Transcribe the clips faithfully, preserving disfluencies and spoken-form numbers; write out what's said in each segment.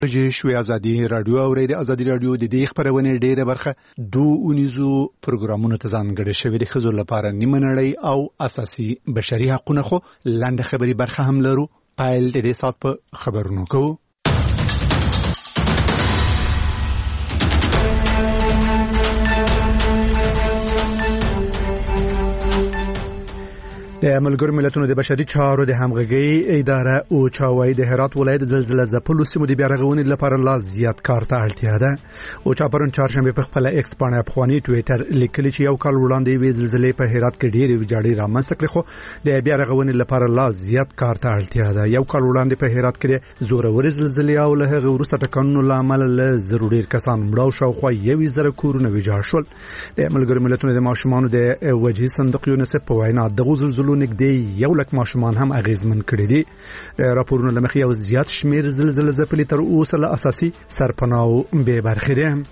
شوی ازادي رادیو او ریډیو ازادي رادیو د دې خبرونه ډیره برخه دوه اونیزو پروګرامونو ته ځانګړي شوی د خزو لپاره نیمه نړۍ او اساسي بشري حقوقونه خو لاندې خبري برخه هم لرو. پایل د دې سات په خبرونو کو د ملګرو ملتونو د بشري چارو د همغږي اداره او چاوي د هرات ولایت زلزلې ځپلو سیمو د بیارغونې لپاره لا زیات کار ته اړتیا ده. او چا پرون چهارشنبه په خپل ایکس باندې افغاني ټوئیټر لیکلی چې یو کال وړاندې وې زلزلې په هرات کې ډېرې ویجاړې رامنځته کړې، خو د بیارغونې لپاره لا زیات کار ته اړتیا ده. یو کال وړاندې په هرات کې زورورې زلزلې او له هغه وروسته ټکانونو لامل له ضروري کسان مړو شو، خو یو زره کورونه ویجاړ شول. د ملګرو ملتونو د ماشومان د وجهي صندوق یونیسف په وینا د زلزلو نږدې یو لک ماشومان هم اغیزمن کړي دي. راپورونه لمخې یو زیات شمیر زلزلې ځپلي تر اوسه له اساسي سرپناه به برخې دي.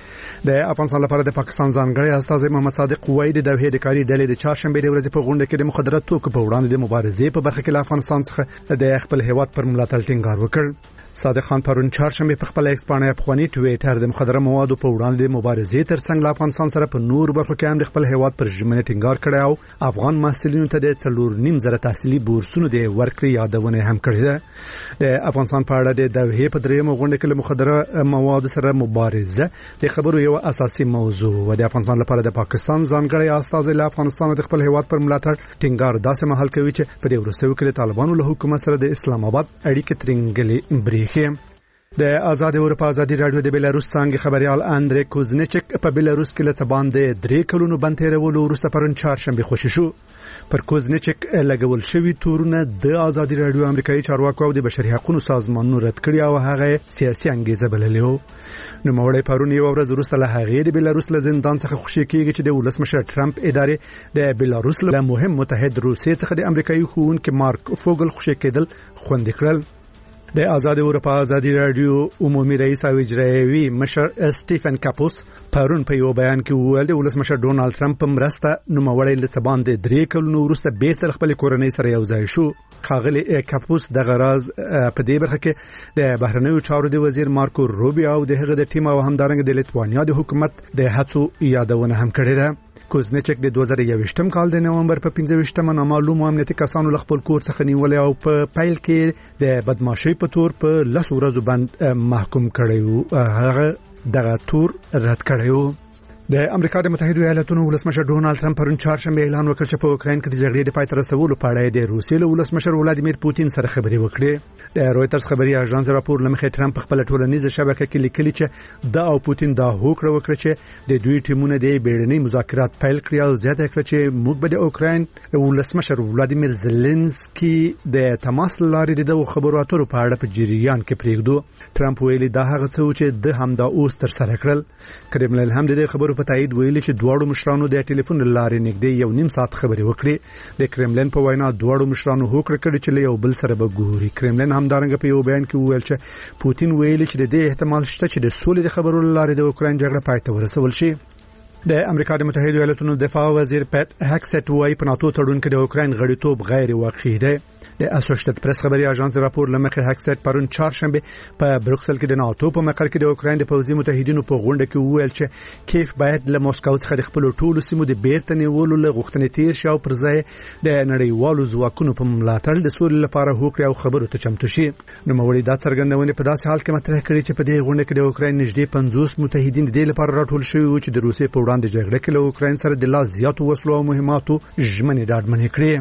د افغانستان لپاره د پاکستان ځانګړی استازی محمد صادق وایي د دوحې د کاري ډلې د چهارشنبه د ورځې په غونډه کې د مخدره توکو په وړاندې د مبارزې په برخه کې له افغانستان څخه د خپل هیواد پر ملاتړ ټینګار وکړ. صادق خان پرون چهارشنبه په خپل ایکس باندې افغاني ټوئیټر د مخدره موادو په وړاندې د مبارزې ترڅنګ له افغانستان سره په نور برخو کې هم د خپل هیواد پر ژمنه ټینګار کړی او افغان محصلینو ته د څلور نیم زره تحصیلي بورسونو د ورکړې یادونه هم کړې ده. د افغانستان په اړه د دوحې په درېیمه غونډه کې له مخدره موادو سره مبارزه د خبرو یو اساسي موضوع و. د افغانستان لپاره د پاکستان ځانګړی استازی له افغانستان د خپل هیواد پر ملاتړ ټینګار داسې مهال کوي چې په دې وروستیو کې د طالبانو له حکومت سره د اسلام آباد اړیکې ترنګلې بریښي. د آزاد اروپا ازادي رادیو د بیلاروس څنګه خبريال اندری کوزنچک په بیلاروس کې له باندې درې کلونو بند تیرولو وروسته پرون چهارشنبه خوشی شو. پر کوزنچک لګول شوی تورونه د آزادي رادیو امریکایي چارواکو او د بشري حقوقو سازمانونو رد کړی او هغه سیاسي انګیزه بللې و. نو مولای پرون یو ورځ وروسته له هغه د بیلاروس له زندان څخه خوشی کیږي چې د ولسمشر ټرمپ ادارې د بیلاروس له مهم متحد روسیې څخه د امریکایي ښوونکي مارک فوګل خوشی کېدل خوندې کړل. د آزاد اروپا ازادي رادیو عمومي رئیس او اجرایوي مشر سټیفن کاپوس پرون په یو بیان کې وویل د ولسمشر ډونالد ټرمپ مرسته نوموړی له باندې درې کلونو وروسته بیرته خپل کورنۍ سره یو ځای شو. خاغلی کاپوس د غراز په دې برخه کې د بهرنیو چارو د وزیر مارکو روبیو او د هغه د ټیم او همدارنګ د لیتوانیا د حکومت د هڅو یادونه هم کړې ده. کوزنچک د دوه زره یوویشتم کال د نومبر په پنځه ویشتمه نامعلومو امنیتي کسانو له خپل کور څخه نیولې او په پیل کې د بدمعشۍ په تور په لس ورځو باندې محکوم کړی و. هغه دغه تور رد کړی و. د امریکا د متحده ایالاتونو ولسمشر ډونالد ټرمپ پرون چهارشنبه اعلان وکړ چې په اوکراین کې د جګړې د پای ته رسولو په اړه د روسیې له ولسمشر ولادیمیر پوتین سره خبرې وکړې. د رويټرز خبري اژانس راپور لمخې ټرمپ خپل ټولنیزه شبکه کې لیکلی چې د او پوتین دا هوکړه وکړه چې د دوی ټیمونه د بیړنۍ مذاکرات پیل کړي او زیاته کړه چې موږ به د اوکراین ولسمشر ولادیمیر زيلنسکي د تماس لارې د خبرو اترو په اړه په جریان کې پریږدو. ټرمپ ویلي دا هغه څه چې د همدا اوس تر سره کړل. کرملین هم د خبرو په تایید ویلي چې دواړو مشرانو د ټلیفون لارې نږدې یو نیم ساعت خبرې وکړې. د کرملین په وینا دواړو مشرانو هوکړه کړې چې یو بل سره به ګوري. کرملین هم دارنګ په یو بیان کې وویل چې پوتین ویلي چې د دې احتمال شته چې د سولې د خبرو لارې د اوکراین جګړه پای ته ورسول شي. د امریکا د متحده ایالاتونو دفاع وزیر پټ هکسټ وایي په ناتو تړون کې د اوکراین غړیتوب غیر واقعي دی. د اسوسییټډ پریس خبري اژانس راپور لمخې هکسټ پرون چهارشنبه په بروکسل کې د ناتو په مقر کې د اوکراین د پوځي متحدینو په غونډه کې وویل چې کیف باید له موسکو څخه د خپل ټولو سیمو د بیرته نیولو له غوښتنې تیر شي او پر ځای د نړیوالو ځواکونو په ملاتړ د سولې لپاره هوکړه او خبرو ته چمتو شي. نو مولوی دا څرګندونه په داسې حال کې مطرح کړي چې په دې غونډه کې د اوکراین نږدې پنځوس متحدین د لپاره راټول شوي وو چې د روسیې په وړاندې جګړه کې له اوکراین سره د لا زیاتو وسلو او مهماتو ژمنې ډاډمنې کړې.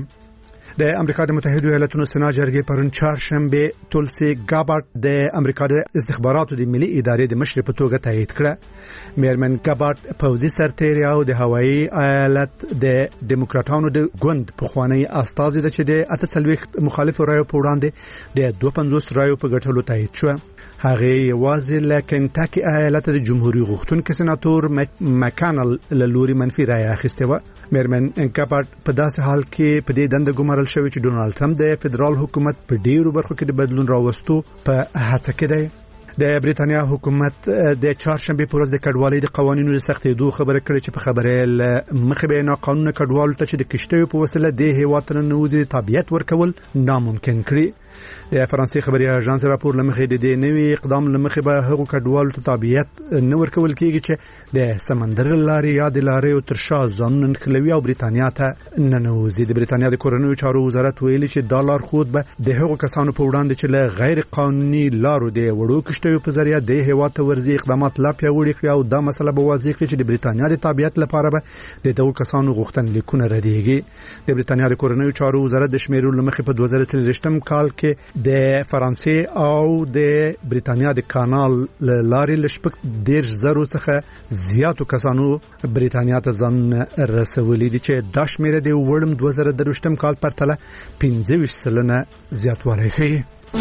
د امریکا د متحده ایالاتونو سنا جرګې پرون چهارشنبه تولسی ګابارد د امریکا د استخباراتو د ملي ادارې د مشر په توګه تایید کړه. میرمن ګابارد پوځي سرتیری او د هوایي ایالت د ډیموکراتانو د ګوند په خوانی استازي د چې د اته څلوېښت مخالفو رایو په وړاندې د دوه پنځوس رایو په ګټلو تایید شو. هغه یوازې له کنټاکي ایالت د جمهوریت غوښتونکو سناتور مکانل له لوري منفي رای اخیسته و. میرمن ګابارد په داسې حال کې په دې دنده ګمارل شوی چې ډونالد ټرمپ د فدرال حکومت په ډیرو برخو کې د بدلون راوستو په هڅه کې دی. د بریتانیا حکومت د چهارشنبه په ورځ د کډوالۍ د قوانینو د سختېدو خبره کړې چې په خبره مخه به نه قانون کډوالو ته چې د کشتیو په وسیله د هیواد ته ننوځي تابعیت ورکول ناممکن کړي. د فرانسې خبري اژانس راپور لمخې د دې نوي اقدام لمخې به هغو کډوالو ته تابعیت نه ورکول کېږي چې د سمندر لارې یا د لارې او تر شا ځانونه نښلوي او بریتانیا ته ننوځي. د بریتانیا د کورنیو چارو وزارت ویلي چې دا لارښود به د هغو کسانو په وړاندې چې له غیر قانوني لارو د وړو کشتیو په ذریعه د هیواد ته ورځي اقدامات لا پیاوړي کړي او دا مسله به واضح کړي چې د بریتانیا د تابعیت لپاره به د دغو کسانو غوښتنلیکونه ردیږي. د بریتانیا د کورنیو چارو وزارت د شمیرو لمخې په دوه زره څلوېښتم کال کې د فرانسې او د بریتانیا د کانال لارې لشپک ډیر زرو څخه زیاتو کسانو بریتانیا ته ځان رسولي دي چې دا شمیره د وړم دوه زره درویشتم کال پرتله پنځه ویشت سلنه زیاتوالی ښیي.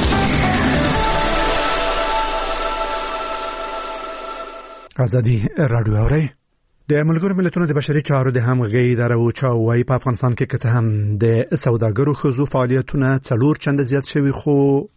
ازادي رادیو اوري. د ملګرو ملتونو د بشري چارو د همغږي اداره او چاوي په افغانستان کې که هم د سوداګرو خزو فعالیتونه څلور چنده زیات شوي خو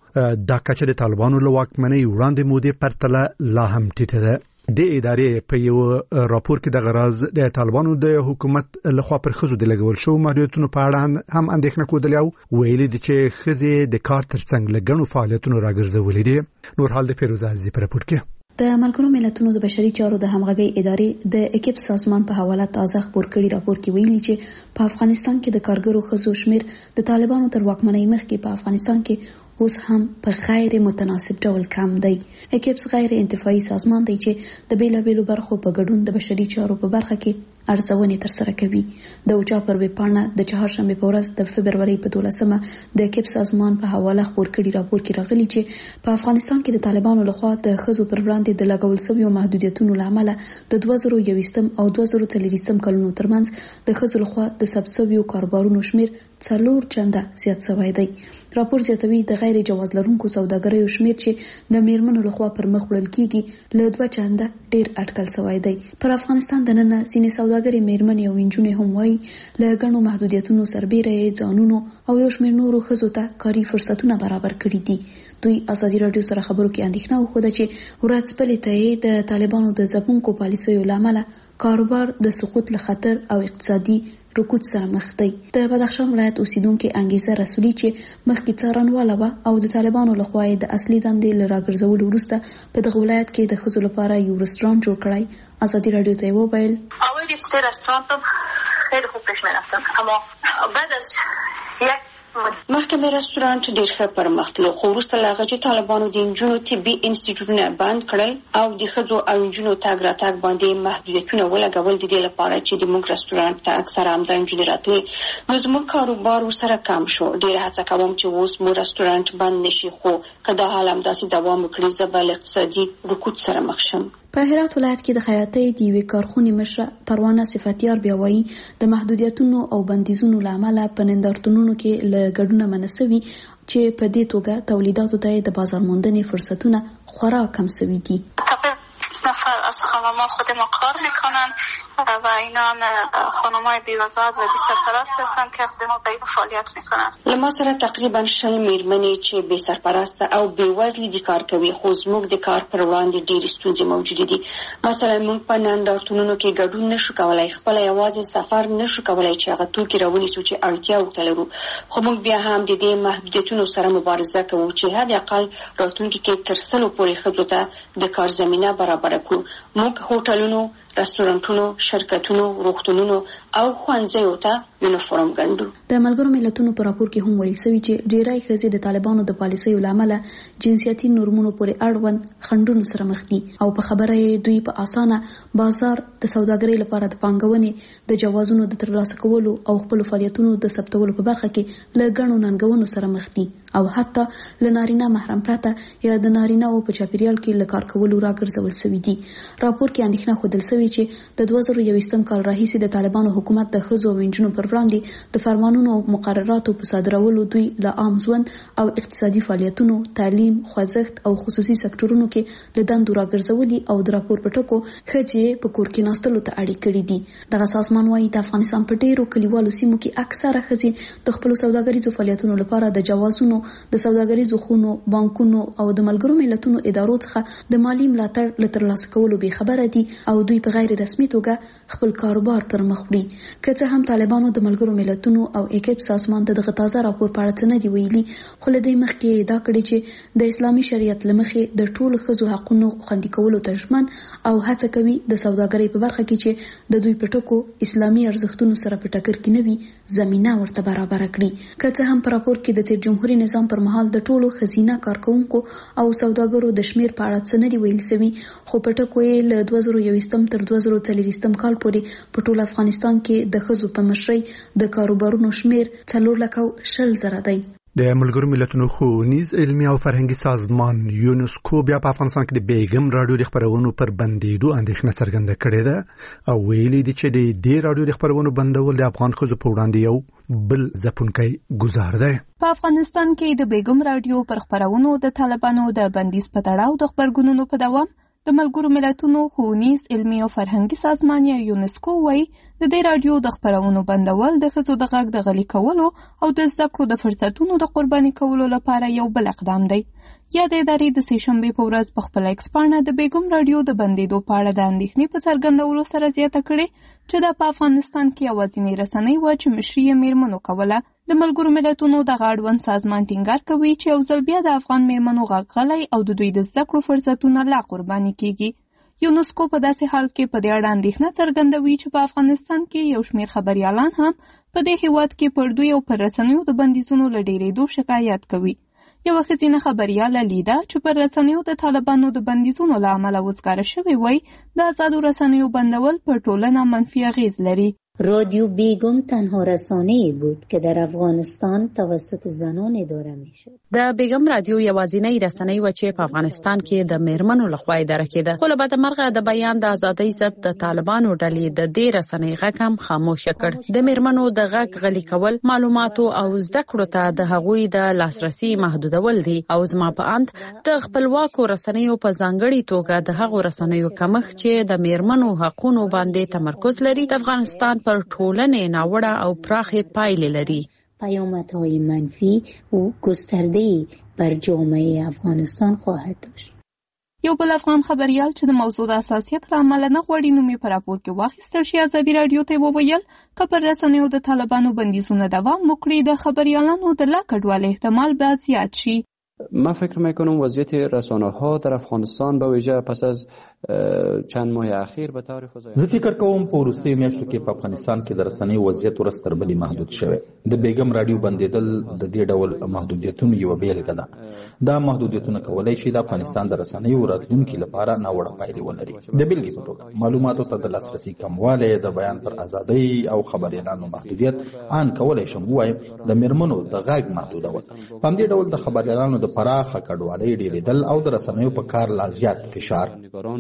دا کچه د طالبانو له واکمنۍ وړاندې مودې پرتله لا هم ټیټه ده. د ادارې په یو راپور کې د غراز د طالبانو د حکومت لخوا پر خزو د لګول شو محدودیتونو په اړه هم اندېښنه کودلې او ویلي دي چې خزې د کار ترڅنګ لګڼو فعالیتونو راګرځولې دي. نور حال د فیروزه عزیزی پر راپور کې. د ملګرو ملتونو د بشري چارو د همغږي ادارې د اکیپ سازمان په حواله تازه خبر کړي راپور کې ویلي چې په افغانستان کې د کارګرو خزو شمیر د طالبانو تر واکمنۍ مخکې په افغانستان کې اوس هم په غیر متناسب ډول کم دی. اکیپس غیر انتفاعي سازمان دی چې د بیلابیلو برخو په ګډون د بشري چارو په برخه کې ارزونې ترسره کوي. د اوچا پر ویبپاڼه د چهارشنبه په ورځ د فبرورۍ په دولسمه د اکیپ سازمان په حواله خبر کړي راپور کې راغلي چې په افغانستان کې د طالبانو لخوا د خزو پر وړاندې د لګول شویو محدودیتونو لامل د دوه زره یوویشتم او دوه زره څلوېښتم کلونو ترمنځ د خزو لخوا د ثبت شویو کاروبارونو شمیر څلور چنده زیات شوی دی. راپور زیاتوي د غیر جواز لرونکو سوداګریو شمیر چې د میرمنو لخوا پر مخ وړل کیږي له دوه چنده ډیر اټکل شوی دی. پر افغانستان د نن سینې سوداګري میرمنې او انجونې هم وایي له غنو محدودیتونو سربېره ځانونو او یو شمیر نورو ښځو ته کاري فرصتونه برابر کړي دي. دوی ازادي رادیو سره خبرو کې اندېښنه وښوده چې ورځپلې ته د طالبانو د ځپونکو پالیسیو لامل کاروبار د سقوط له خطر او اقتصادي رکود سره مخ دی. د بدخشان ولایت اوسیدونکو انګیزه رسولي چې مخکې څارنواله و او د طالبانو لخوا د اصلي دندې له راګرځولو وروسته په دغه ولایت کې د ښځو لپاره یو رستوران جوړ کړی. ازادي رادیو ته وویل اول یک رستوران خیلی خوب پیش می‌رفتم اما بعد از یک مخکې مې رستورانت ډېر ښه پرمختلو خو وروسته له هغه چې طالبانو د نجونو طبي انسټیټیوټونه بند کړل او د ښځو او نجونو تګ راتګ باندې محدودیتونه ولګول د دې لپاره چې د موږ رستورانت ته اکثره همدا نجونې راتلې نو زموږ کاروبار ورسره کم شو. ډېره هڅه کوم چې اوس مو رستورانت بند نشي خو که دا حال همداسې دوام وکړي زه به له اقتصادي رکود سره مخ شم. په هرات ولایت کې د خیاطۍ د یوې کارخونې مشره پروانه صفاتیار بیا وایي د محدودیتونو او بندیزونو له امله په نندارتونونو کې له ګډونه منسوي چې په دې توګه تولیداتو ته د بازار موندنې فرصتونه خورا کم شوي دي. نفر از خانم‌ها خود ما کار میکنن و اینا هم خانم‌های بی‌وزارت و بی سرپرست هستن که خود ما به این فعالیت میکنن. لما سره تقریبا شل میرمنې چې بی سرپرست او بی وزلي دي کار کوي خو زموږ د کار پر وړاندې ډېرې ستونزې موجودې دي. مثلا موږ په نندارتونونو کې ګډون نشو کولای، خپل یوازې سفر نشو کولای چې هغه توکي راونیسو چې اړتیا ورته لرو. خو موږ بیا هم د دې محدودیتونو سره مبارزه کوو چې حد اقل راتلونکي کې تر سلو پورې ښځو ته د کار زمینه برابر کړو. موږ هوټلونو، رستورانتونو، شرکتونو، روغتونونو او ښوونځیو ته یونیفورم ګنډو. د ملګرو ملتونو په راپور کې هم ویل شوی چې ډیری ښځې د طالبانو د پالیسیو له امله جنسیتي نورمونو پورې اړوند خنډونو سره مخ دي او په خبره یې دوی په اسانه بازار د سوداګرۍ لپاره د پانګونې د جوازونو د ترلاسه کولو او خپل فعالیتونو د ثبتولو په برخه کې له ګڼو ننګونو سره مخ دي او حتی له نارینه محرم پرته یا د نارینه او په چاپیریال کې له کار کولو راګرځول شوي دي. راپور کې اندېښنه ښودل شوې کړی چې د دوه زره یوویشتم کال راهیسې د طالبانو حکومت د ښځو او نجونو پر وړاندې د فرمانونو او مقرراتو په صادرولو دوی له عام ژوند او اقتصادي فعالیتونو، تعلیم، خوځښت او خصوصي سکتورونو کې له دندو راګرځولي او د راپور په ټکو ښځې په کور کې ناستلو ته اړ کړي دي. دغه سازمان وايي د افغانستان په ډیرو کلیوالو سیمو کې اکثره ښځې د خپلو سوداګریزو فعالیتونو لپاره د جوازونو، د سوداګریزو خونو، بانکونو او د ملګرو ملتونو ادارو څخه د مالی ملاتړ له ترلاسه کولو بې خبره دي او دوی په غیر رسمي توګه خپل کاروبار پر مخ وړي. که څه هم طالبانو د ملګرو ملتونو او ایکیپ سازمان ته دغه تازه راپور په اړه څه نه دي ویلي، خو له دې مخکې ادعا کړې چې د اسلامي شریعت له مخې د ټولو ښځو حقونو خوندي کولو ته ژمن او هڅه کوي د سوداګرۍ په برخه کې چې د دوی په ټکو اسلامي ارزښتونو سره په ټکر کې نه وي زمینه ورته برابره کړي. که څه هم په راپور کې د تیر جمهوریت نظام پر مهال د ټولو ښځینه کارکوونکو او سوداګرو د شمیر په اړه څه نه دی ویل شوي، خو په ټکو یې له دوه زره یوویشتم تر دوه زره څلوېښتم کال پورې په ټول افغانستان کې د ښځو په مشرۍ د کاروبارونو شمیر څلور لکه شل زره دی. د ملګرو ملتونو ښوونیز علمي او فرهنګي سازمان یونسکو بیا په افغانستان کې د بیګم رادیو د خبرونو پر بندیدو اندېښنه څرګنده کړې ده او ویلي دي چې د دې رادیو د خبرونو بندول د افغان ښځو په وړاندې یو بل ځپونکی ګزار دی. په افغانستان کې د بیګم رادیو پر خبرونو د طالبانو د بندیز په تړاو د خبرګونونو په دوام د ملګرو ملتونو ښوونیز علمي او فرهنګي سازمان یا یونسکو وايي د دې رادیو د خبرونو بندول د ښځو د غږ د غلي کولو او د زده کړو د فرصتونو د قرباني کولو لپاره یو بل اقدام دی. یا د ادارې د سهشنبې په ورځ په خپل ایکس پاڼه د بیګم رادیو د بندیدو په اړه د اندېښنې په څرګندولو سره زیاته کړې چې دا په افغانستان کې یوازینۍ رسنۍ وه چې مشري یې میرمنو کوله. د ملګرو ملتونو دغه اړوند سازمان ټینګار کوي چې یو ځل بیا د افغان میرمنو غږ غلی او د دوی د زده کړو فرصتونه لا قرباني کیږي. یونسکو په داسې حال کې په دې اړه اندېښنه څرګندوي چې په افغانستان کې یو شمېر خبریالان هم په دې هېواد کې پر دوی او پر رسنیو د بندیزونو له ډېرېدو شکایت کوي. یوه ښځینه خبریاله لیده چې پر رسنیو د طالبانو د بندیزونو له امله وزګاره شوې وای، د آزادو رسنیو بندول پر ټولنه منفي اغیز لري. رادیو بیگم تنها رسانه‌ای بود که در افغانستان توسط زنان اداره میشد. د بیگم رادیو یوازینۍ رسنۍ و چې په افغانستان کې د میرمنو لخوا اداره کېده. خو له بده مرغه د بیان د ازادۍ ضد د طالبانو ډلې د دې رسنۍ غږ هم خاموشه کړ. د میرمنو د غږ غلي کول، معلوماتو او زده کړو ته د هغوی د لاسرسي محدودول دي او زما په اند د خپلواکو رسنیو په ځانګړي توګه د هغو رسنیو کمښت چې د میرمنو حقوقو باندې تمرکز لري د افغانستان پر ټولنې ناوړه او پراخې پایلې لري. پیامدهای منفی و گسترده‌ای بر جامعه افغانستان خواهد داشت. یو بل افغان خبریال چې د موضوع د حساسیت له امله نه غواړي نوم یې په راپور کې واخیستل شي، ازادي راډیو ته وویل که پر رسنیو د طالبانو بندیزونه دوام وکړي د خبریالانو د لا کډوالۍ احتمال به زیات شي. من فکر میکنم وضعیت رسانه ها در افغانستان به ویژه پس از چند ماه اخیر به طور فزای زه فکر کوم په وروستیو میاشتو کې په افغانستان کې د رسنیو وضعیت ورځ تر بلې محدود شوی. د بیګم رادیو بندیدل د دې ډول محدودیتونو یوه بیلګه ده. دا محدودیتونه کولی شي د افغانستان د رسنیو راتلونکي لپاره ناوړه پایلې ولري. د بیلګې په توګه معلوماتو ته د لاسرسي کموالی، د بیان پر ازادۍ او خبریالانو محدودیت، ان کولی شم ووایم د میرمنو د غږ محدودول. په همدې ډول د خبریالانو د پراخه کډوالۍ ډېرېدل او د رسنیو په کار لا زیات فشار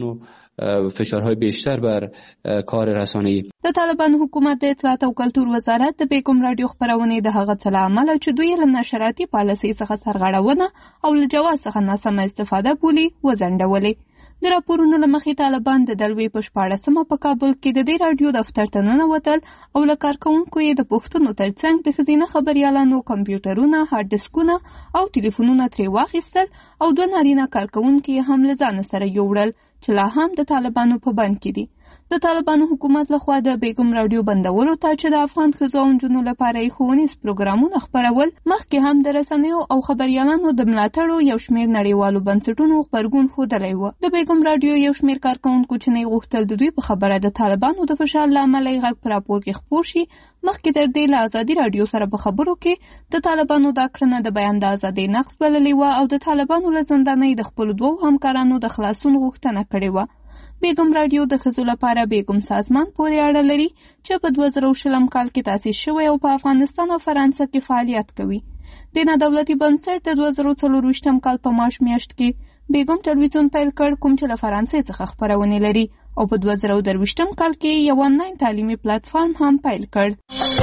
فشارهای بیشتر بر کار رسانه‌ای. د طالبانو حکومت د اطلاعات او کلتور وزارت د بیګم رادیو خبرونې د هغه څه له امله چې دوی له نشراتي پالیسۍ څخه سرغړونه او له جواز څخه ناسمه استفاده بولي وځنډولې. د راپورونو له مخې طالبان د دلوي په شپاړسمه په کابل کې د دې رادیو دفتر ته ننوتل او له کارکوونکو یې د پوښتنو ترڅنګ د ښځینه خبریالانو کمپیوټرونه، هارډ ډیسکونه او ټلیفونونه ترې واخیستل او دوه نارینه کارکوونکي یې هم له ځانه سره یوړل چې لا هم د طالبانو په بند کې دي. د طالبانو حکومت لخوا د بیګم رادیو بندولو ته چې د افغان ښځو او نجونو لپاره یې ښوونیز پروګرامونه خپرول، مخکې هم د رسنیو او خبریالانو د ملاتړو یو شمېر نړیوالو بنسټونو غبرګون ښودلی و. د بیګم رادیو یو شمېر کارکوونکو چې نه غوښتل د دوی په خبره د طالبانو د فشار له امله یې غږ په راپور کې خپور شي، مخکې تر دې له ازادي راډیو سره په خبرو کې د طالبانو دا کړنه د بیان د ازادۍ نقض بللې وه او د طالبانو له زندانۍ د خپلو دوو همکارانو د خلاصون غوښتنه کړې وه. بیګم رادیو د ښځو لپاره بیګم سازمان پورې اړه لري چې په دوه زره شلم کال کې تاسیس شوی او په افغانستان او فرانسه کې فعالیت کوي. د نه دولتي بنسټ د دوه زره څلرویشتم کال په مارچ میاشت کې بیګم ټلویزیون پیل کړ، کوم چې له فرانسې څخه خپرونې لري او په دوه زره درویشتم کال کې یو آنلاین تعلیمي پلیټفارم هم پیل کړ.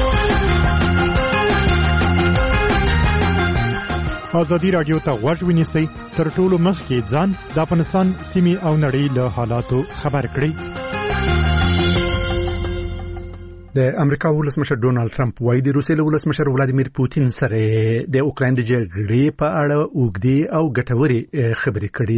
ازادي راډیو ته غوږ ونیسئ، تر ټولو مخکې ځان د افغانستان سیمې او نړۍ له حالاتو خبر کړئ. د امریکا ولسمشر ډونالد ټرمپ وايي د روسیې ولسمشر ولادیمیر پوتین سره د اوکراین د جګړې په اړه اوږدې او ګټورې خبرې کړې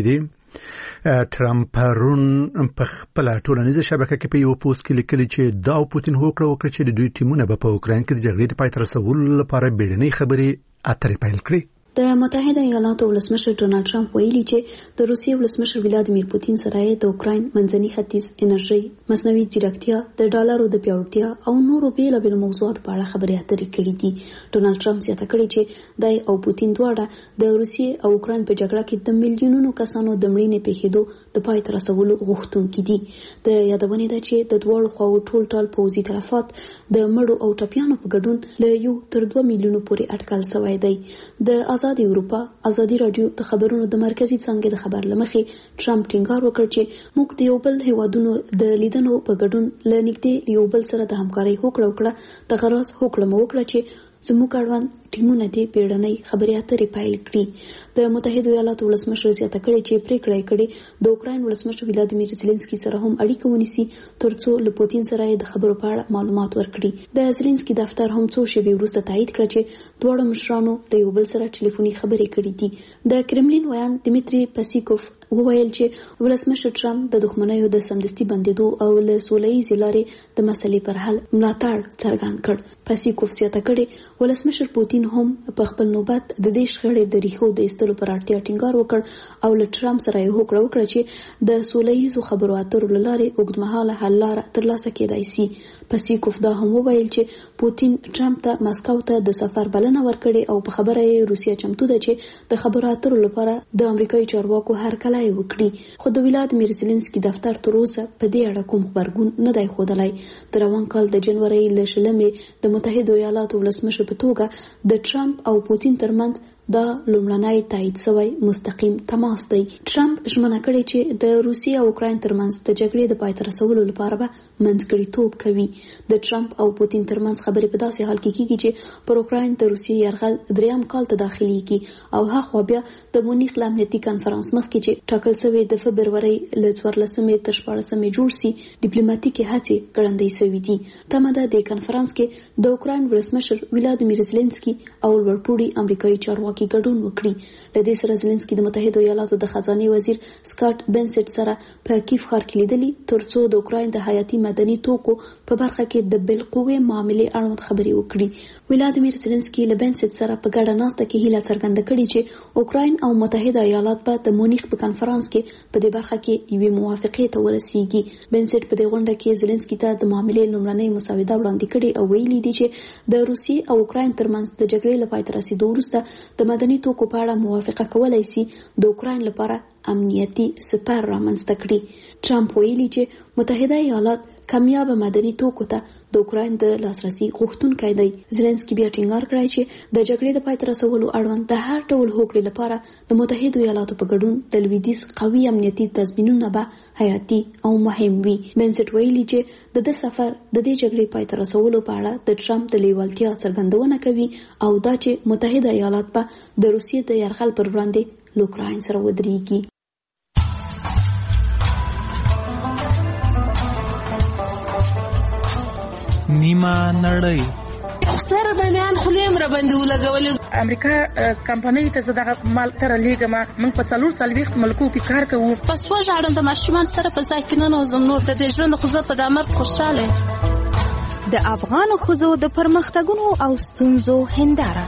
دي. ټرمپ پرون په خپل ټولنیزه شبکه کې په یو پوسټ کې لیکلي چې دا پوتین هوکړه وکړه چې د دوی ټیمونه په اوکراین کې د جګړې د پای ته رسولو لپاره بیړنۍ خبرې اترې پیل کړې. د متحده ایالاتو ولسمشر ډونالد ټرمپ ویلي چې د روسیې ولسمشر ولادیمیر پوتین سره د اوکراین منځني ختیځ انرژي، مصنوعي ځیرکتیا، د ډالرو د پیاوړتیا او نورو بیلابیلو موضوعاتو په اړه خبرې اترې کړې دي. ډونالد ټرمپ زیاته کړې چې دای او پوتین دواړه د روسیې او اوکراین په جګړه کې د میلیونونو کسانو د مړینې پیښېدو د پای ته رسولو غوښتونکي دي. د یادونې ده چې د دواړو خواو ټول ټال پوځي تلفات د مړو او ټپیانو په ګډون له یو تر دوه میلیونو پورې اټکل شوی دی. د آزادي اروپا ازادي راډیو د خبرونو د مرکزی څنګه د خبر لمخې ټرمپ ټینګار وکړ چې موږ د یو بل هیوادونو د لیدنو په ګډون لنګدې یو بل سره د همکارۍ هوکړه وکړه. د غراس هوکړه مو وکړه چې زموږ اړوند ټیمونه دې بیړنۍ خبرې اترې پیل کړي. د متحده ایالاتو ولسمشر زیاته کړې چې پریکړه یې کړې د اوکراین ولسمشر ولادیمیر زيلنسکي سره هم اړیکه ونیسي ترڅو له پوتین سره د خبرو په اړه معلومات ورکړي. د زيلنسکي دفتر هم څو شېبې وروسته تایید کړ چې دواړو مشرانو د یو بل سره ټلیفوني خبرې کړې دي. د کرملین ویان دمیتری پاسیکوف وویل چې ولسمشر ټرمپ د دښمنیو د سمدستي بندیدو او له سوله‌ییزې لارې د مسلې پر حل ملاتړ څرګند کړ. پاسیکوف زیاته کړې ولسمشر پوتین هم په خپل نوبت د دې شخړې د ریښو د ایستلو پر اړتیا ټینګار وکړ او له ټرمپ سره یې هوکړه وکړه چې د سوله‌ییزو خبرو اترو له لارې اوږدمهاله حل لاره ترلاسه کېدای شي. پاسیکوف دا هم وویل چې پوتین ټرمپ ته مسکو ته د سفر بلنه ورکړې او په خبره یې روسیه چمتو ده چې د خبرو اترو لپاره د امریکایي چارواکو هرکلی وکړي. خو د ولادیمیر زيلنسکي دفتر تر اوسه په دې اړه کوم خبرګون نه دی ښودلی. د روان کال د جنوري له شلمې د متحده ایالاتو ولسمشر په توګه د ټرمپ او پوتین ترمنځ دا لومړنی تایید شوی مستقیم تماس دی. ټرمپ ژمنه کړې چې د روسیې او اوکراین ترمنځ د جګړې د پای ته رسولو لپاره به منځګړیتوب کوي. د ټرمپ او پوتین ترمنځ خبرې په داسې حال کې کیږي چې پر اوکراین د روسیې یرغل دریم کال ته داخليږي او هغه بیا د مونیخ امنیتي کانفرنس مخکې چې ټاکل شوی د فبرवरी له څوارلسمې تر شپاړسمې جوړ شي ډیپلوماټیکي هڅې ګړندۍ شوې دي. تمه ده د کانفرنس کې د اوکراین ولسمشر ولادیمیر زيلنسکي او لوړپوړي امریکایي چارواکي کې ګډون وکړي. د دې سره زيلنسکي د متحده ایالاتو د خزانه وزیر سکاټ بنسټ سره په کیف ښار کې لیدلي ترڅو د اوکراین د حیاتي مدني توکو په برخه کې د بالقوه معاملې اړوند خبرې وکړي. ولادیمیر زيلنسکي له بنسټ سره په ګډه ناسته کې هیله څرګنده کړې چې اوکراین او متحده ایالات به د مونیخ په کانفرنس کې په دې برخه کې یوې موافقې ته ورسیږي. بنسټ په دې غونډه کې زيلنسکي ته د معاملې لومړنۍ مسوده وړاندې کړې او ویلي دي چې د روسیې او اوکراین ترمنځ د جګړې لپاره تر رسیدو وروسته د مدني توکو په اړه موافقه کولای شي د اوکراین لپاره امنیتي سپر رامنځته کړي. ټرمپ ویلي چې متحده ایالات کامیاب مدني توکو ته د اوکراین د لاسرسي غوښتونکی دی. زيلنسکي بیا ټینګار کړی چې د جګړې د پای ته رسولو اړوند د هر ډول هوکړې لپاره د متحده ایالاتو په ګډون د لویدیځ قوي امنیتي تضمینونه به حیاتي او مهم وي. بنسټ ویلي چې د دې سفر د دې جګړې پای ته رسولو په اړه د ټرمپ د لیوالتیا څرګندونه کوي او دا چې متحده ایالات به د روسیې د یرغل پر وړاندې له اوکراین سره ودرېږي. نیمه نړۍ سره د میان خلیم را باندې ولګولې. امریکا کمپنۍ ته زده مال تر لیګما موږ په څلور سلويخت ملکو کې کار کوو. پس وژاړم د ماشومان سره په ځای کې نه نوزم نور د دې ژوند خو زه په دامر خوشاله. د افغان ښځو د پرمختګونو او ستونزو هنداره.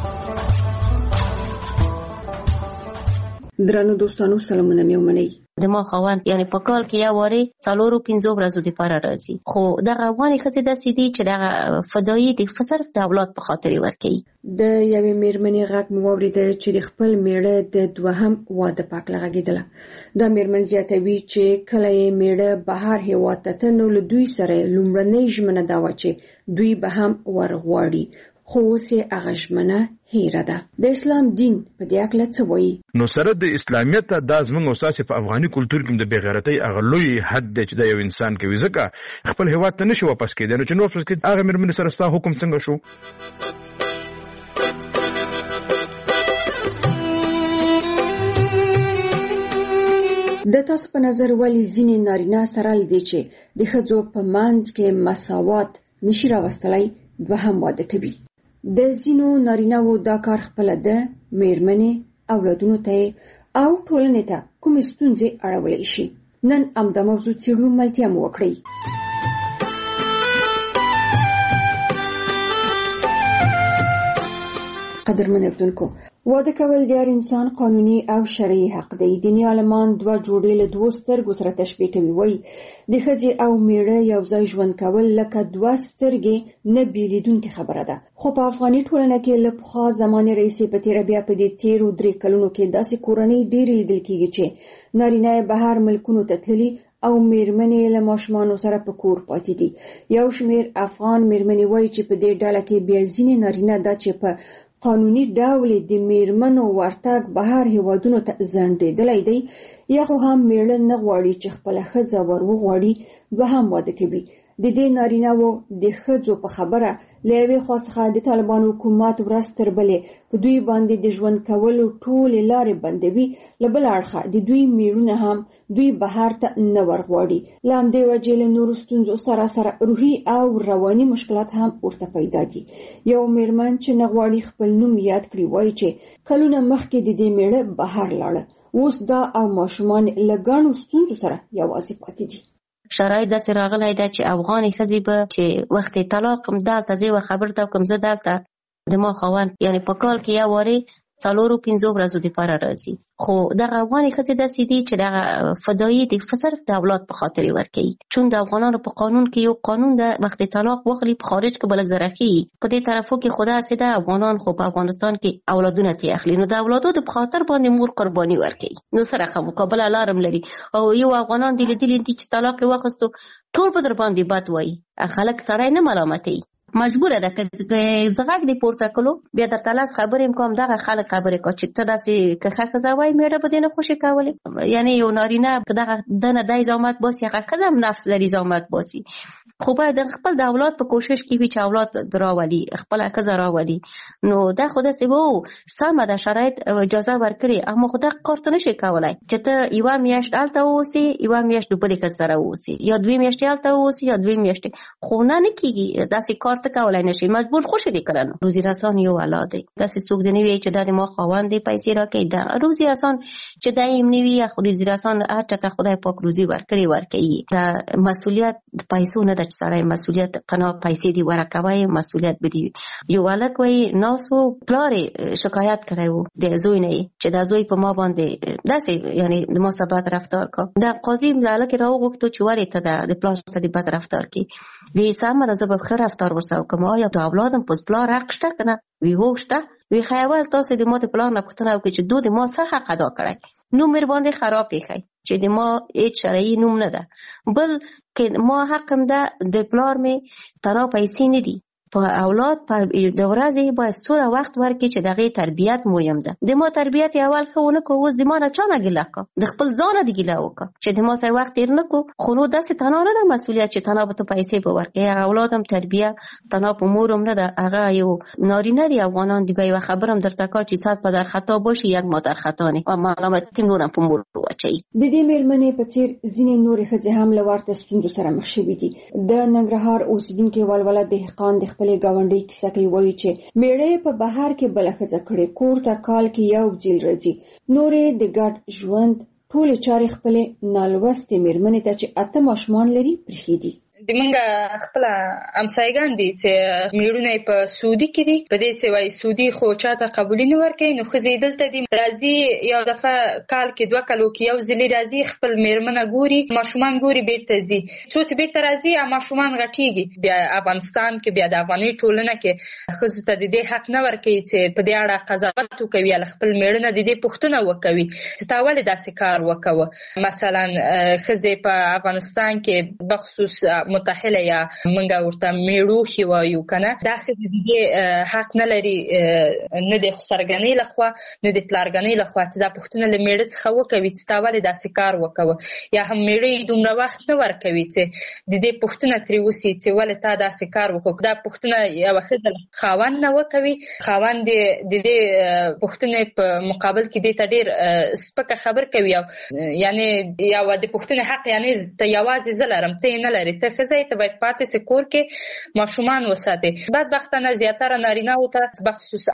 درنو دوستانو سلامونه مې ومنئ. د ما خوان یعنی په کال کې یو واره څلورو پنځو ورځو لپاره راځي خو دغه افغاني ښځې داسې دي چې دغه فدایي د صرف د اولاد په خاطر ورکوي. د یوې میرمنې غږ مو واورېده چې د خپل میړه د دوهم واده په هکله غږېدله. دا میرمن زیاتوي چې کله یې میړه بهر هېواد ته ته نو له دوی سره لومړنۍ ژمنه دا وه چې دوی به هم ورغواړي خو اوس یې هغه ژمنه هیره ده. د اسلام دین په دې اړه څه وایي؟ نو سره د اسلامیت دا زموږ اساس په افغاني کلتور کې د بېغیرتۍ هغه لوی حد دی چې د یو انسان کوي، ځکه خپل هیواد ته نشي واپس کېدی. نو چې نو واپس کېد هغه مېرمنې سره ستا حکم څنګه شو؟ د تاسو په نظر ولې ځینې نارینه سره لدی چې د ښځو په منځ کې مساوات نشي راوستلی دوهم واده کوي؟ د ځینو نارینه‌وو دا کار خپله د مېرمنې اولادونو ته او ټولنې ته کومې ستونزې اړولی شي؟ نن همدا موضوع څېړو، ملتیا مو وکړئ. قدرمن اردوونکو، واده کول د هر انسان قانوني او شرعي حق دی. دیني عالمان دوه جوړې له دوو سترګو سره تشبیه کوي. وایي د ښځې او میړه یو ځای ژوند کول لکه دوه سترګې نه بیلیدونکې خبره ده. خو په افغاني ټولنه کې له پخوا زمانې راهیسې په تېره بیا په دې تېرو درې کلونو کې داسې کورنۍ ډېرې لیدل کېږي چې نارینه یې بهر ملکونو ته تللي او مېرمنې له ماشومانو سره په کور پاتې دي. یو شمېر افغان مېرمنې وایي چې په دې ډله کې بیا ځینې نارینه دا چې په قانوني ډول د میرمنو ورتګ بهر هیوادونو ته ځنډېدلی دی، یا خو هم میړه نه غواړي چې خپله ښځه ور وغواړي دوهم واده کوي. د دې نارینه‌وو د ښځو په خبره له یوې خوا څخه د طالبانو حکومت ورځ تر بلې په دوی باندې د ژوند کولو ټولې لارې بندوي، له بل اړخه د دوی میړونه هم دوی بهر ته نه ورغواړي. له همدې وجې له نورو ستونزو سره سره روحي او رواني مشکلات هم ورته پیدا دي. یو میرمن چې نه غواړي خپل نوم یاد کړي وایي چې کلونه مخکې د دې میړه بهر لاړه، اوس دا او ماشومان له ګڼو ستونزو سره یوازې پاتې دي. شرایط داسې راغلی ده چې افغاني ښځې به چې وخت طلاق هم دلته زه یوه خبر ته کوم، زه دلته د ما خاوند یعنې په کال کې یو وارې څلورو پنځو ورځو دپاره راځي، خو دغه افغاني ښځې داسې دي چې دغه فدایي د صرف د اولاد په خاطر یې ورکوي. چون د افغانانو په قانون کې یو قانون ده، وخت طلاق واخلي په خارج کې به لږ زره ښیي، په دې طرفو کې خو داسې ده افغانان خو په افغانستان کې اولادونه ترې اخلي، نو د اولادو د خاطر باندې مور قرباني ورکوي. نو سره ښه مقابله لار هم لري. او یو افغانان دي لیدلي دي چې طلاق یې واخیستو ټول به در باندې بد وایي، خلک سړی نه ملامتوي، مجبوره ده که زغږ دې پورته کړو بیا درته لاس خبرې هم کوم، دغه خلک خبرې کوي چې ته داسې که ښه ښځه وایي میړه به دې نه خوشې کولی. یعنې یو نارینه که دغه دنه دی زحمت باسي، هغه ښځه هم نفس لري زحمت باسي، خو باید خپل د اولاد په کوشش کې وي چې اولاد راولي، خپله ښځه راولي. نو دا خو داسې و سمه ده، شرایط اجازه ورکړي، اما خو دغه کار ته نشي کولی چې ته یوه میاشت هلته واوسې، یوه میاشت د بلې ښځې سره واوسې، یا دوې میاشتې هلته واوسې یا دوې میاشتې، خو نه نه کېږي داسې کار ته کولی نشي، مجبور خوشې دې کړه. روزي رسان یو الله دی، داسې څوک دې نه وي چې دا د ما خاوند دی پیسې راکوي، دا روزي رسان چې دا یې نه وي، خو روزي رسان هر چا ته خدای پاک روزي ورکړي ورکوي. دا مسؤلیت د پیسو نه ده چې سړی مسؤلیت قنا پیسې دی ورکوي، مسؤلیت به دی. یو هلک وایي ناسو پلار شکایت کړی و د زوی نه چې دا زوی په ما باندې داسې یعنی د ما سره بد رفتار کا. دا قاضي د هلک راوغوښتو چې ولې ته د پلار سره بد رفتار کوي؟ وی سمه ده زه به ښه رفتار ورسره وکړم، آیا د اولادم په پلار حق شته که نه؟ وی هو شته. وی ښه اول تاسو د ما د پلار نه پوښتنه وکړئ چې دو د ما څه حق ادا کړی، نوم مې باندې خراب ایښی چې د ما هیڅ شرعي نوم نه ده، بل که ما حق هم ده د پلار مې تنها پیسې نه دي، په اولاد په د ورځې باید څومره وخت ورکړي چې د هغې تربیت مهم ده. د ما تربیت یې اول ښه ونه کړو، اوس د ما نه چا نه ګیله کړه، د خپل ځانه دې ګیله وکړه چې د ما سره وخت تېر نه کړو. خو نو داسې تنها نه ده مسؤلیت چې تنها به ته پیسې به ورکړې، هغه اولاد هم تربیه تنها په مور هم نه ده، هغه یو نارینه دی. افغانان دی به یوه خبر هم درته کا چې صد په در خطا باشي یک ما در خطا نه، او ملامتي نور هم په مور واچوي. د دې مېرمنې په څېر ځینې نورې ښځې هم له ورته ستونزو سره مخ شوي دي. د ننګرهار اوسېدونکې ولوله دهقان د خپلې ګاونډۍ کیسه کوي، وایي چې میړه په بهر کې بله ښځه کړې، کور ته کال کې یو ځل راځي، نورې د ګډ ژوند ټولې چارې خپلې نالوستې مېرمنې ته چې اته ماشومان لري پرېښي دي. د منګه خپل امسایګان دي چې میړونه په سعودي کې دي، په دې څه وایي سعودي خو چاته قبول نه ورکوي، نو ښځې دلته دي راځي یو دفعه کال کې دوه کالو کې یو ځلې راځي، خپل میرمنه ګوري، ماشومان ګوري، بیرته ځي. څو چې بیرته راځي ماشومان غټېږي، بیا افغانستان کې بیا د افغاني ټولنه کې ښځو ته د دې حق نه ورکوي چې په دې اړه قضاوت وکوي، خپل میړونه د دې پوښتنه وکوي چې تا ولې داسې کار وکوه. مثلا ښځې په افغانستان کې بخصوص متأهله یا منګه ورته میړو هی وایو کنه دا ښځې د حق نه لري نه د خسرګنۍ لخوا نه د پلارګنۍ لخوا چې دا پوښتنه له میړه څخه وکوي چې تا ولې داسې کار وکوه یا هم میړه دومره وخت نه ورکوي چې د دې پوښتنه ترې وسي چې ولې تا داسې کار وکړ. دا پوښتنه یوه ښځه خاوند نه وکوي، خاوند د دې پوښتنې په مقابل کې دې ته ډېر سپکه خبر کوي او یعنی یو د پوښتنې حق یعنی ته یوازې زه لرم ته یې نه لرې، ته ښځه یې ته باید پاتې سې کور کې ماشومان وساتې. بدبختانه زیاتره نارینه‌و ته بخصوص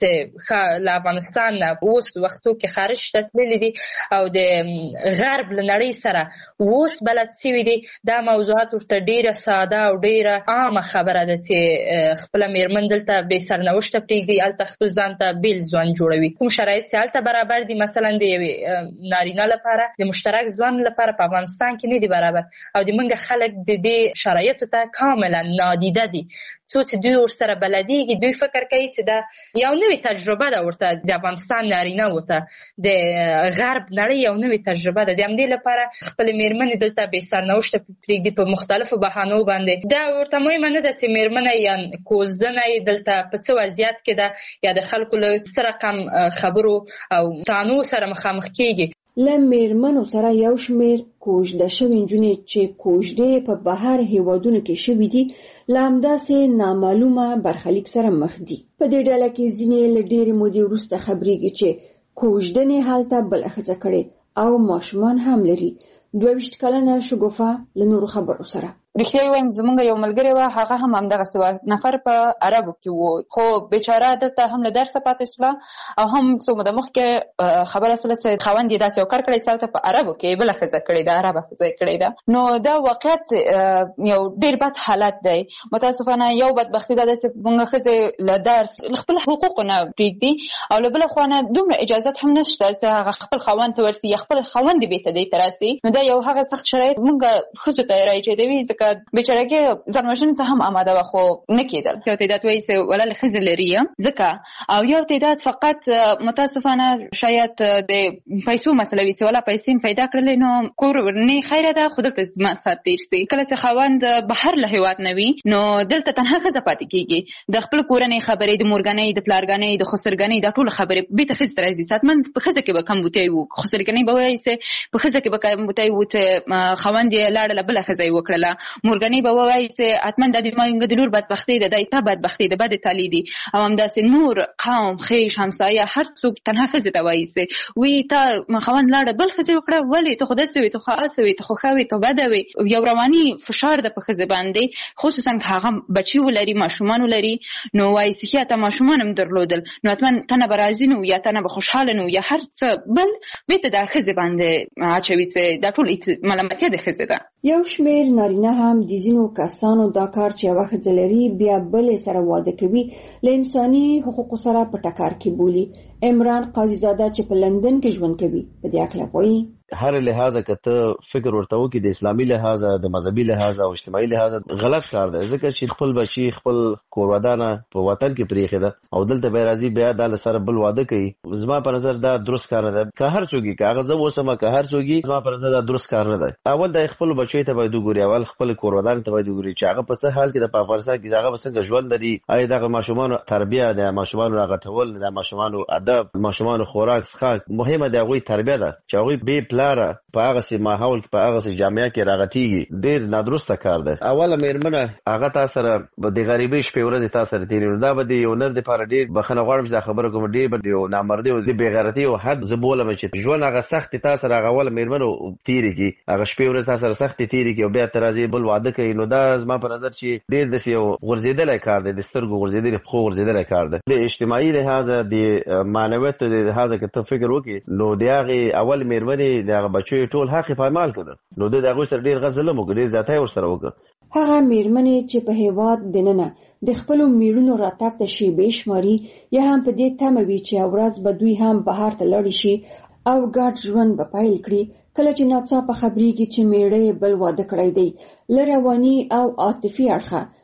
له افغانستان نه اوس وختو کې خارج ته تللي دي او د غرب له نړۍ سره اوس بلد سوي دي. دا موضوعات ورته ډېره ساده او ډېره عامه خبره ده چې خپله مېرمن دلته بې سرنوشته پرېږدي، هلته خپل ځان ته بېل ژوند جوړوي. کوم شرایط چې هلته برابر دي مثلا د یوې نارینه لپاره د مشترک ژوند لپاره په افغانستان کې نه دي برابر او د موږ خلک د دې شرایطو ته کاملا نادیده دي. څو چې دوی ورسره بلدېږي دوی فکر کوي چې دا یو نوې تجربه ده ورته د افغانستان نارینه‌و ته د غرب نړۍ یو نوې تجربه ده. د همدې لپاره خپلې مېرمنې دلته بې سرنوشته پرېږدي په مختلفو بهانو باندې. دا ورته مهمه نه ده چې مېرمنه یا کوزدنه یې دلته په څه وضعیت کې ده یا د خلکو له څه رقم خبرو او تانو سره مخامخ کېږي. له مېرمنو سره یو شمېر کوژده شوې نجونې چې کوژدې په بهر هېوادونو کې شوي دي له همداسې نامعلومه برخلیک سره مخ دي. په دې ډله کې ځینې له ډېرې مودې وروسته خبرېږي چې کوژدنې هلته بله ښځه کړې او ماشومان هم لري. دوه ویشت کلنه شګوفه له نورو خبرو سره رښتیا وایم زمونږ یو ملګری و هغه هم همدغسې و، نفر په عربو کې و خو بیچاره دلته هم له درسه پاتې شوله او هم څو موده مخکې خبره شوله چې خاوند یې داسې یو کار کړی چې هلته په عربو کې بله ښځه کړې ده، عربه ښځه یې کړې ده. نو دا واقعیت یو ډېر بد حالت دی. متاسفانه یو بدبختي دا ده چې موږ ښځې له درس خپل حقوقو نه پرېږدي او له بله خوا نه دومره اجازت هم نشته چې هغه خپل خاوند ته ورسي یا خپل خاوند یې بېرته دې ته راسي. نو دا یو هغه سخت شرایط موږ ښځو ته یې راایجادوي ځکه بیچارهګي ځان وژنې ته هم آماده وه خو نه کېدل. یو تعداد وایي چې ولاله ښځې لري ځکه او یو تعداد فقط متاسفانه شاید د پیسو مسله وي چې ولا پیسې پیدا کړلې نو کور ورنې خیره ده خو دلته زما سات تېر سي. کله چې خاوند بهر له هېواد نه وي نو دلته تنها ښځه پاتې کېږي. د خپل کورنۍ خبرې د مورګنۍ د پلارګنۍ د خسرګنۍ دا ټول خبرې بېرته ښځې ته راځي. ساتمن په ښځه کې به کمبوتی و، خسرګنۍ به وایي چې په ښځه کې به کمبوتی و چې خاوند یې لاړه له بله ښځه یې وکړله. مورګنۍ به وایي چې حتما دا د ماینګ د لور بدبختي ده، دا تا بدبختي ده، بد تالی دي. او همداسې نور قوم خیش همسایه هر څوک تنها ښځې ته وایي چې وی تا خاوند لاړه بل ښځې وکړه ولې ته خو داسې وې ته خو هسې وې ته خو ښه وې ته بده وې. یو رواني فشار ده په ښځې باندې خصوصا که هغه بچي ولري ماشومان ولري نو وایي چې ښه ته ماشومان هم درلودل نو حتما ته نه به راضي نه یا ته نه به خوشحاله نه یا هر څه بل بېرته دا ښځې باندې اچوي چې دا ټول ملامتیا د ښځې ده. یو شمېر نارینه هم د ځینو کسانو دا کار چې یوه ښځه لري بیا بلې سره واده کوي له انساني حقوقو سره په ټکر کې بولي. عمران قاضیزاده چې په لندن کې ژوند کوي په دې اړه وایي هر لحاظه که ته فکر ورته وکړي د اسلامي لحاظه د مذهبي لحاظه او اجتماعي لحاظه غلط کار دی ځکه چې خپل بچي خپل کورودانه په وطن کې پرېښې ده او دلته به راځي بیا دا سره بل واده کوي. زما په نظر دا درست کار نه ده. که هر څوک که هغه زه اوسم که هر څوک زما په نظر دا درست کار نه دی. اول د خپل بچي ته باید وګوري، اول خپل کورودانه ته باید وګوري چې هغه په څه حال کې د افغانستان کې هغه څنګه ژوند لري. آیا دغه ماشومان تربیه ده، ماشومان راغټول ده، ماشومان ادب، ماشومان خوراک څښاک مهمه ده. هغوی تربیه ده چې هغوی بې پلاره په هغه سي ماحول کې په هغه سي جامعه کې راغټيږي. ډېر نادرسته کار دی. اوله مېرمنه هغه تاسو سره د غریبۍ شپې ورځې تاسو سره تیرې دا به د یو نر د لپاره ډېر بخښنه غواړم چې خبره کوم ډېر به یو نامردي او د بېغیرتي او حد زه بولم چې ژوند هغه سخت تاسو سره هغه اوله مېرمنه تیرې کی هغه شپې ورځې تاسو سره سخت تیرې کی او بیا ترازی بل واده کوي نو دا زما په نظر چې ډېر د یو غورځېدلای کار دی، د سترګو غورځېدل خو غورځېدلای کار دی. د اجتماعي لحاظ د معنویت د لحاظ کې ته فکر وکړي نو د هغه اول مېرمنې د هغه بچو ټول حق پایمال کړه نو د هغه سره ډېر غزلم وکړي ځاتای ور سره وکړه. هغه مېرمنې چې په هیواد دننه د خپل میړونو راتګ ته شیبې شماري یا هم په دې تمه وي چې اورز به دوی هم بهر ته لاړ شي او ګډ ژوند به پیل کړي کله چې ناڅاپه خبرېږي چې میړه بل واده کړی دی. له رواني او عاطفي اړخه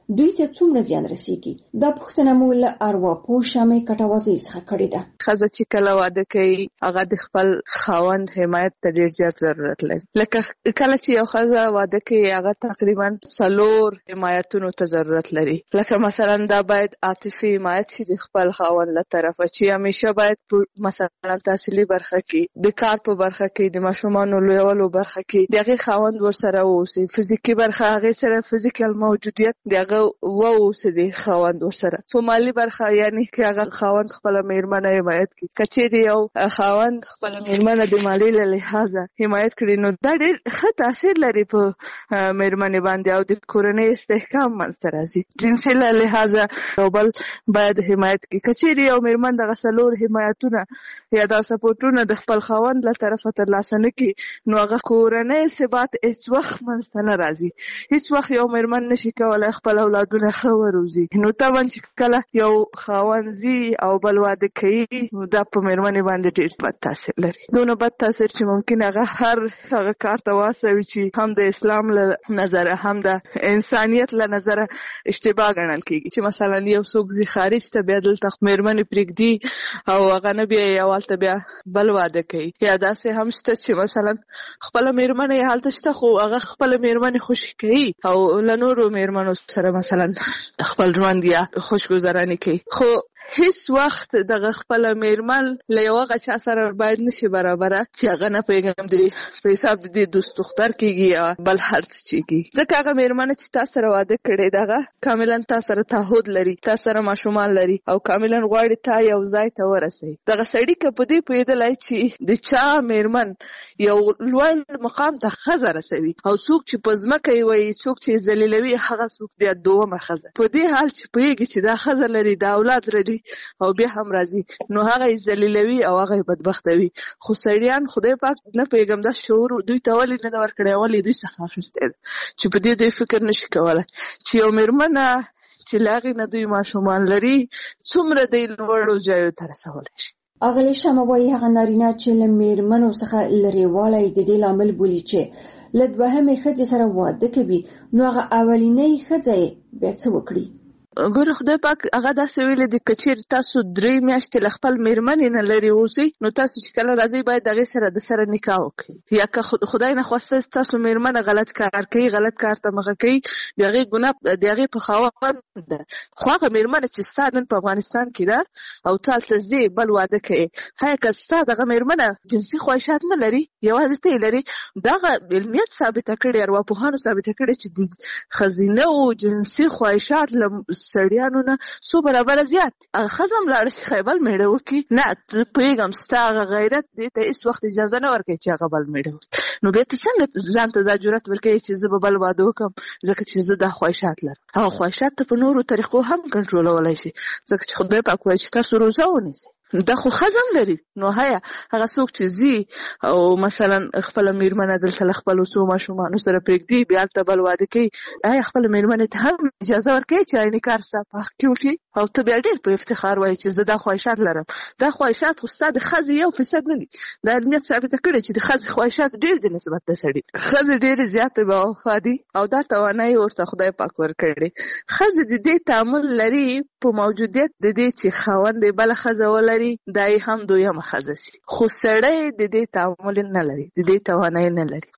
دوی ته څومره زیان رسیږي؟ دا پوښتنه مو له ارواپوه شمع کټوازی څخه کړې ده. ښځه چې کله واده کوي هغه د خپل خاوند حمایت ته ډېر زیات ضرورت لري. لکه کله چې یو ښځه واده کوي هغه تقریبا څلور حمایتونو ته ضرورت لري. لکه مثلا دا باید عاطفي حمایت شي د خپل خاوند له طرفه چې همیشه باید مثلا تحصیلي برخه کې، د کار په برخه کې، د ماشومانو لویولو برخه کې د هغې خاوند ورسره واوسي. فزیکي برخه هغې سره فزیکل موجودیت د هغه واوسي د خاوند ورسره. په مالي برخه یعنی که هغه خاوند خپله مېرمنه حمایت کړي. که چیرې یو خاوند خپله مېرمنه د مالي له لحاظه حمایت کړي نو دا ډېر ښه تاثیر لري په مېرمنې باندې او د کورنۍ استحکام منځته راځي. جنسي له لحاظه یو بل باید حمایت کړي. که چیرې یو مېرمن دغه څلور حمایتونه یا دا سپورټونه د خپل خاوند له طرفه ترلاسه نه کړي نو هغه کورنۍ ثبات هېڅ وخت منځته نه راځي. هېڅ وخت یو مېرمن نشي کولی خپل اولادونه ښه وروزي. نو طبعا چې کله یو خاوند ځي او بل واده کوي نو دا په مېرمنې باندې ډېر بد تاثیر لري. دونه بد تاثیر چې ممکن هغه هر هغه کار ته واستوي چې هم د اسلام له نظره هم د انسانیت له نظره اشتباه ګڼل کېږي. چې مثلا یو څوک ځي خارج ته بیا دلته مېرمنې پرېږدي او هغه نه بیا یې هلته بیا بل واده کوي. یا داسې هم شته چې مثلا خپله مېرمنه یې هلته شته خو هغه خپله مېرمنې خوشي کوي او له نورو مېرمنو سره مثلا خپل ژوند یا خوشګذراني کوي. خو هیڅ وخت دغه خپله مېرمن له یو هغه چا سره باید نشي برابره چې هغه نه پوهېږم د په حساب د دې دوست دختر کېږي یا بل هر څه چې کېږي. ځکه هغه مېرمنه چې تا سره واده کړی دغه کاملا تا سره تعهد لري، تا سره ماشومان لري او کاملا غواړي تا یو ځای ته ورسوي. دغه سړي که په دې پوهېدلی چې د چا مېرمن یو لوړ مقام ته ښځه رسوي او څوک چې په ځمکه یې وایي څوک چې ذلیلوي هغه څوک دی دومه ښځه. په دې حال چې پوهېږي چې دا ښځه لري، دا اولاد لري او بیا هم راځي نو هغه یې ذلیلوي او هغه یې بدبختوي. خو سړیان خدای پاک نه پوهېږم دا شعور دوی ته ولې نه ده ورکړی، ولې دوی څخه اخیستی ده چې په دې دوی فکر نشي کولی چې یو مېرمنه چې له هغې نه دوی ماشومان لري څومره دی لوړو ځایو ته رسولی شي. اغلې شمه وایي هغه نارینه چې له مېرمنو څخه لرېوالی د دې لامل بولي چې له دوهمې ښځې سره واده کوي نو هغه اولینۍ ښځه یې بیا څه وکړي؟ ګوره خدای پاک هغه داسې ویلي دي که چېرې تاسو درې میاشتې له خپل مېرمنې نه لرې اوسئ نو تاسو چې کله راځئ باید د هغې سره د سره نکاح وکړئ. یا که خدای نخواسته تاسو مېرمنه غلط کار کوي، غلط کار ته مخه کوي، د هغې ګناه د هغې په خاوند ده. خو هغه مېرمنه چې ستا نن په افغانستان کې ده او ته هلته ځې بل واده کوې، ښایه که ستا دغه مېرمنه جنسي خواهشات نه لري، یوازې ته یې لري، دغه علمیت ثابته کړې، ارواپوهانو ثابته کړې چې د ښځینه او جنسي خواهشات له سړیانو نه څو برابره زیات. هغه ښځه هم لاړه چې ښایي بل مېړه وکړي، نه زه پوهېږم ستا هغه غیرت دې ته هېڅ وخت اجازه نه ورکوي چې هغه بل مېړه وکړي. نو بیا ته څنګه ځان ته دا جرأت ورکوي چې زه به بل واده وکړم ځکه چې زه دا خواهشات لرم؟ هغه خواهشات ته په نورو طریقو هم کنټرولولی شي ځکه چې خدای پاک وایي چې تاسو روژه ونیسئ. دا خو ښځه هم لري. نو هیا هغه څوک چې ځي او مثلا خپله مېرمنه دلته له خپلو څو ماشومانو سره پرېږدي بیا هلته بل واده کوي، آیا خپله مېرمنې ته هم اجازه ورکوي چې عیني کار ستا په حق کې وکړي او ته بیا ډېر په افتخار وایي چې زه دا خواهشات لرم؟ دا خواهشات خو ستا د ښځې یو فیصد نه دي. دا علمیت ثابته کړې چې د ښځې خواهشات ډېر دي نسبت د سړي. ښځې ډېرې زیاتې باوفا دي او دا توانایي ورته خدای پاک ورکړې. ښځې د دې تعامل لري په موجودیت د دې چې خاوند یې بله ښځه ولري دا یې هم دویمه ښځه سي، خو سړی د دې تعامل نه لري، د دې توانایي نه لري.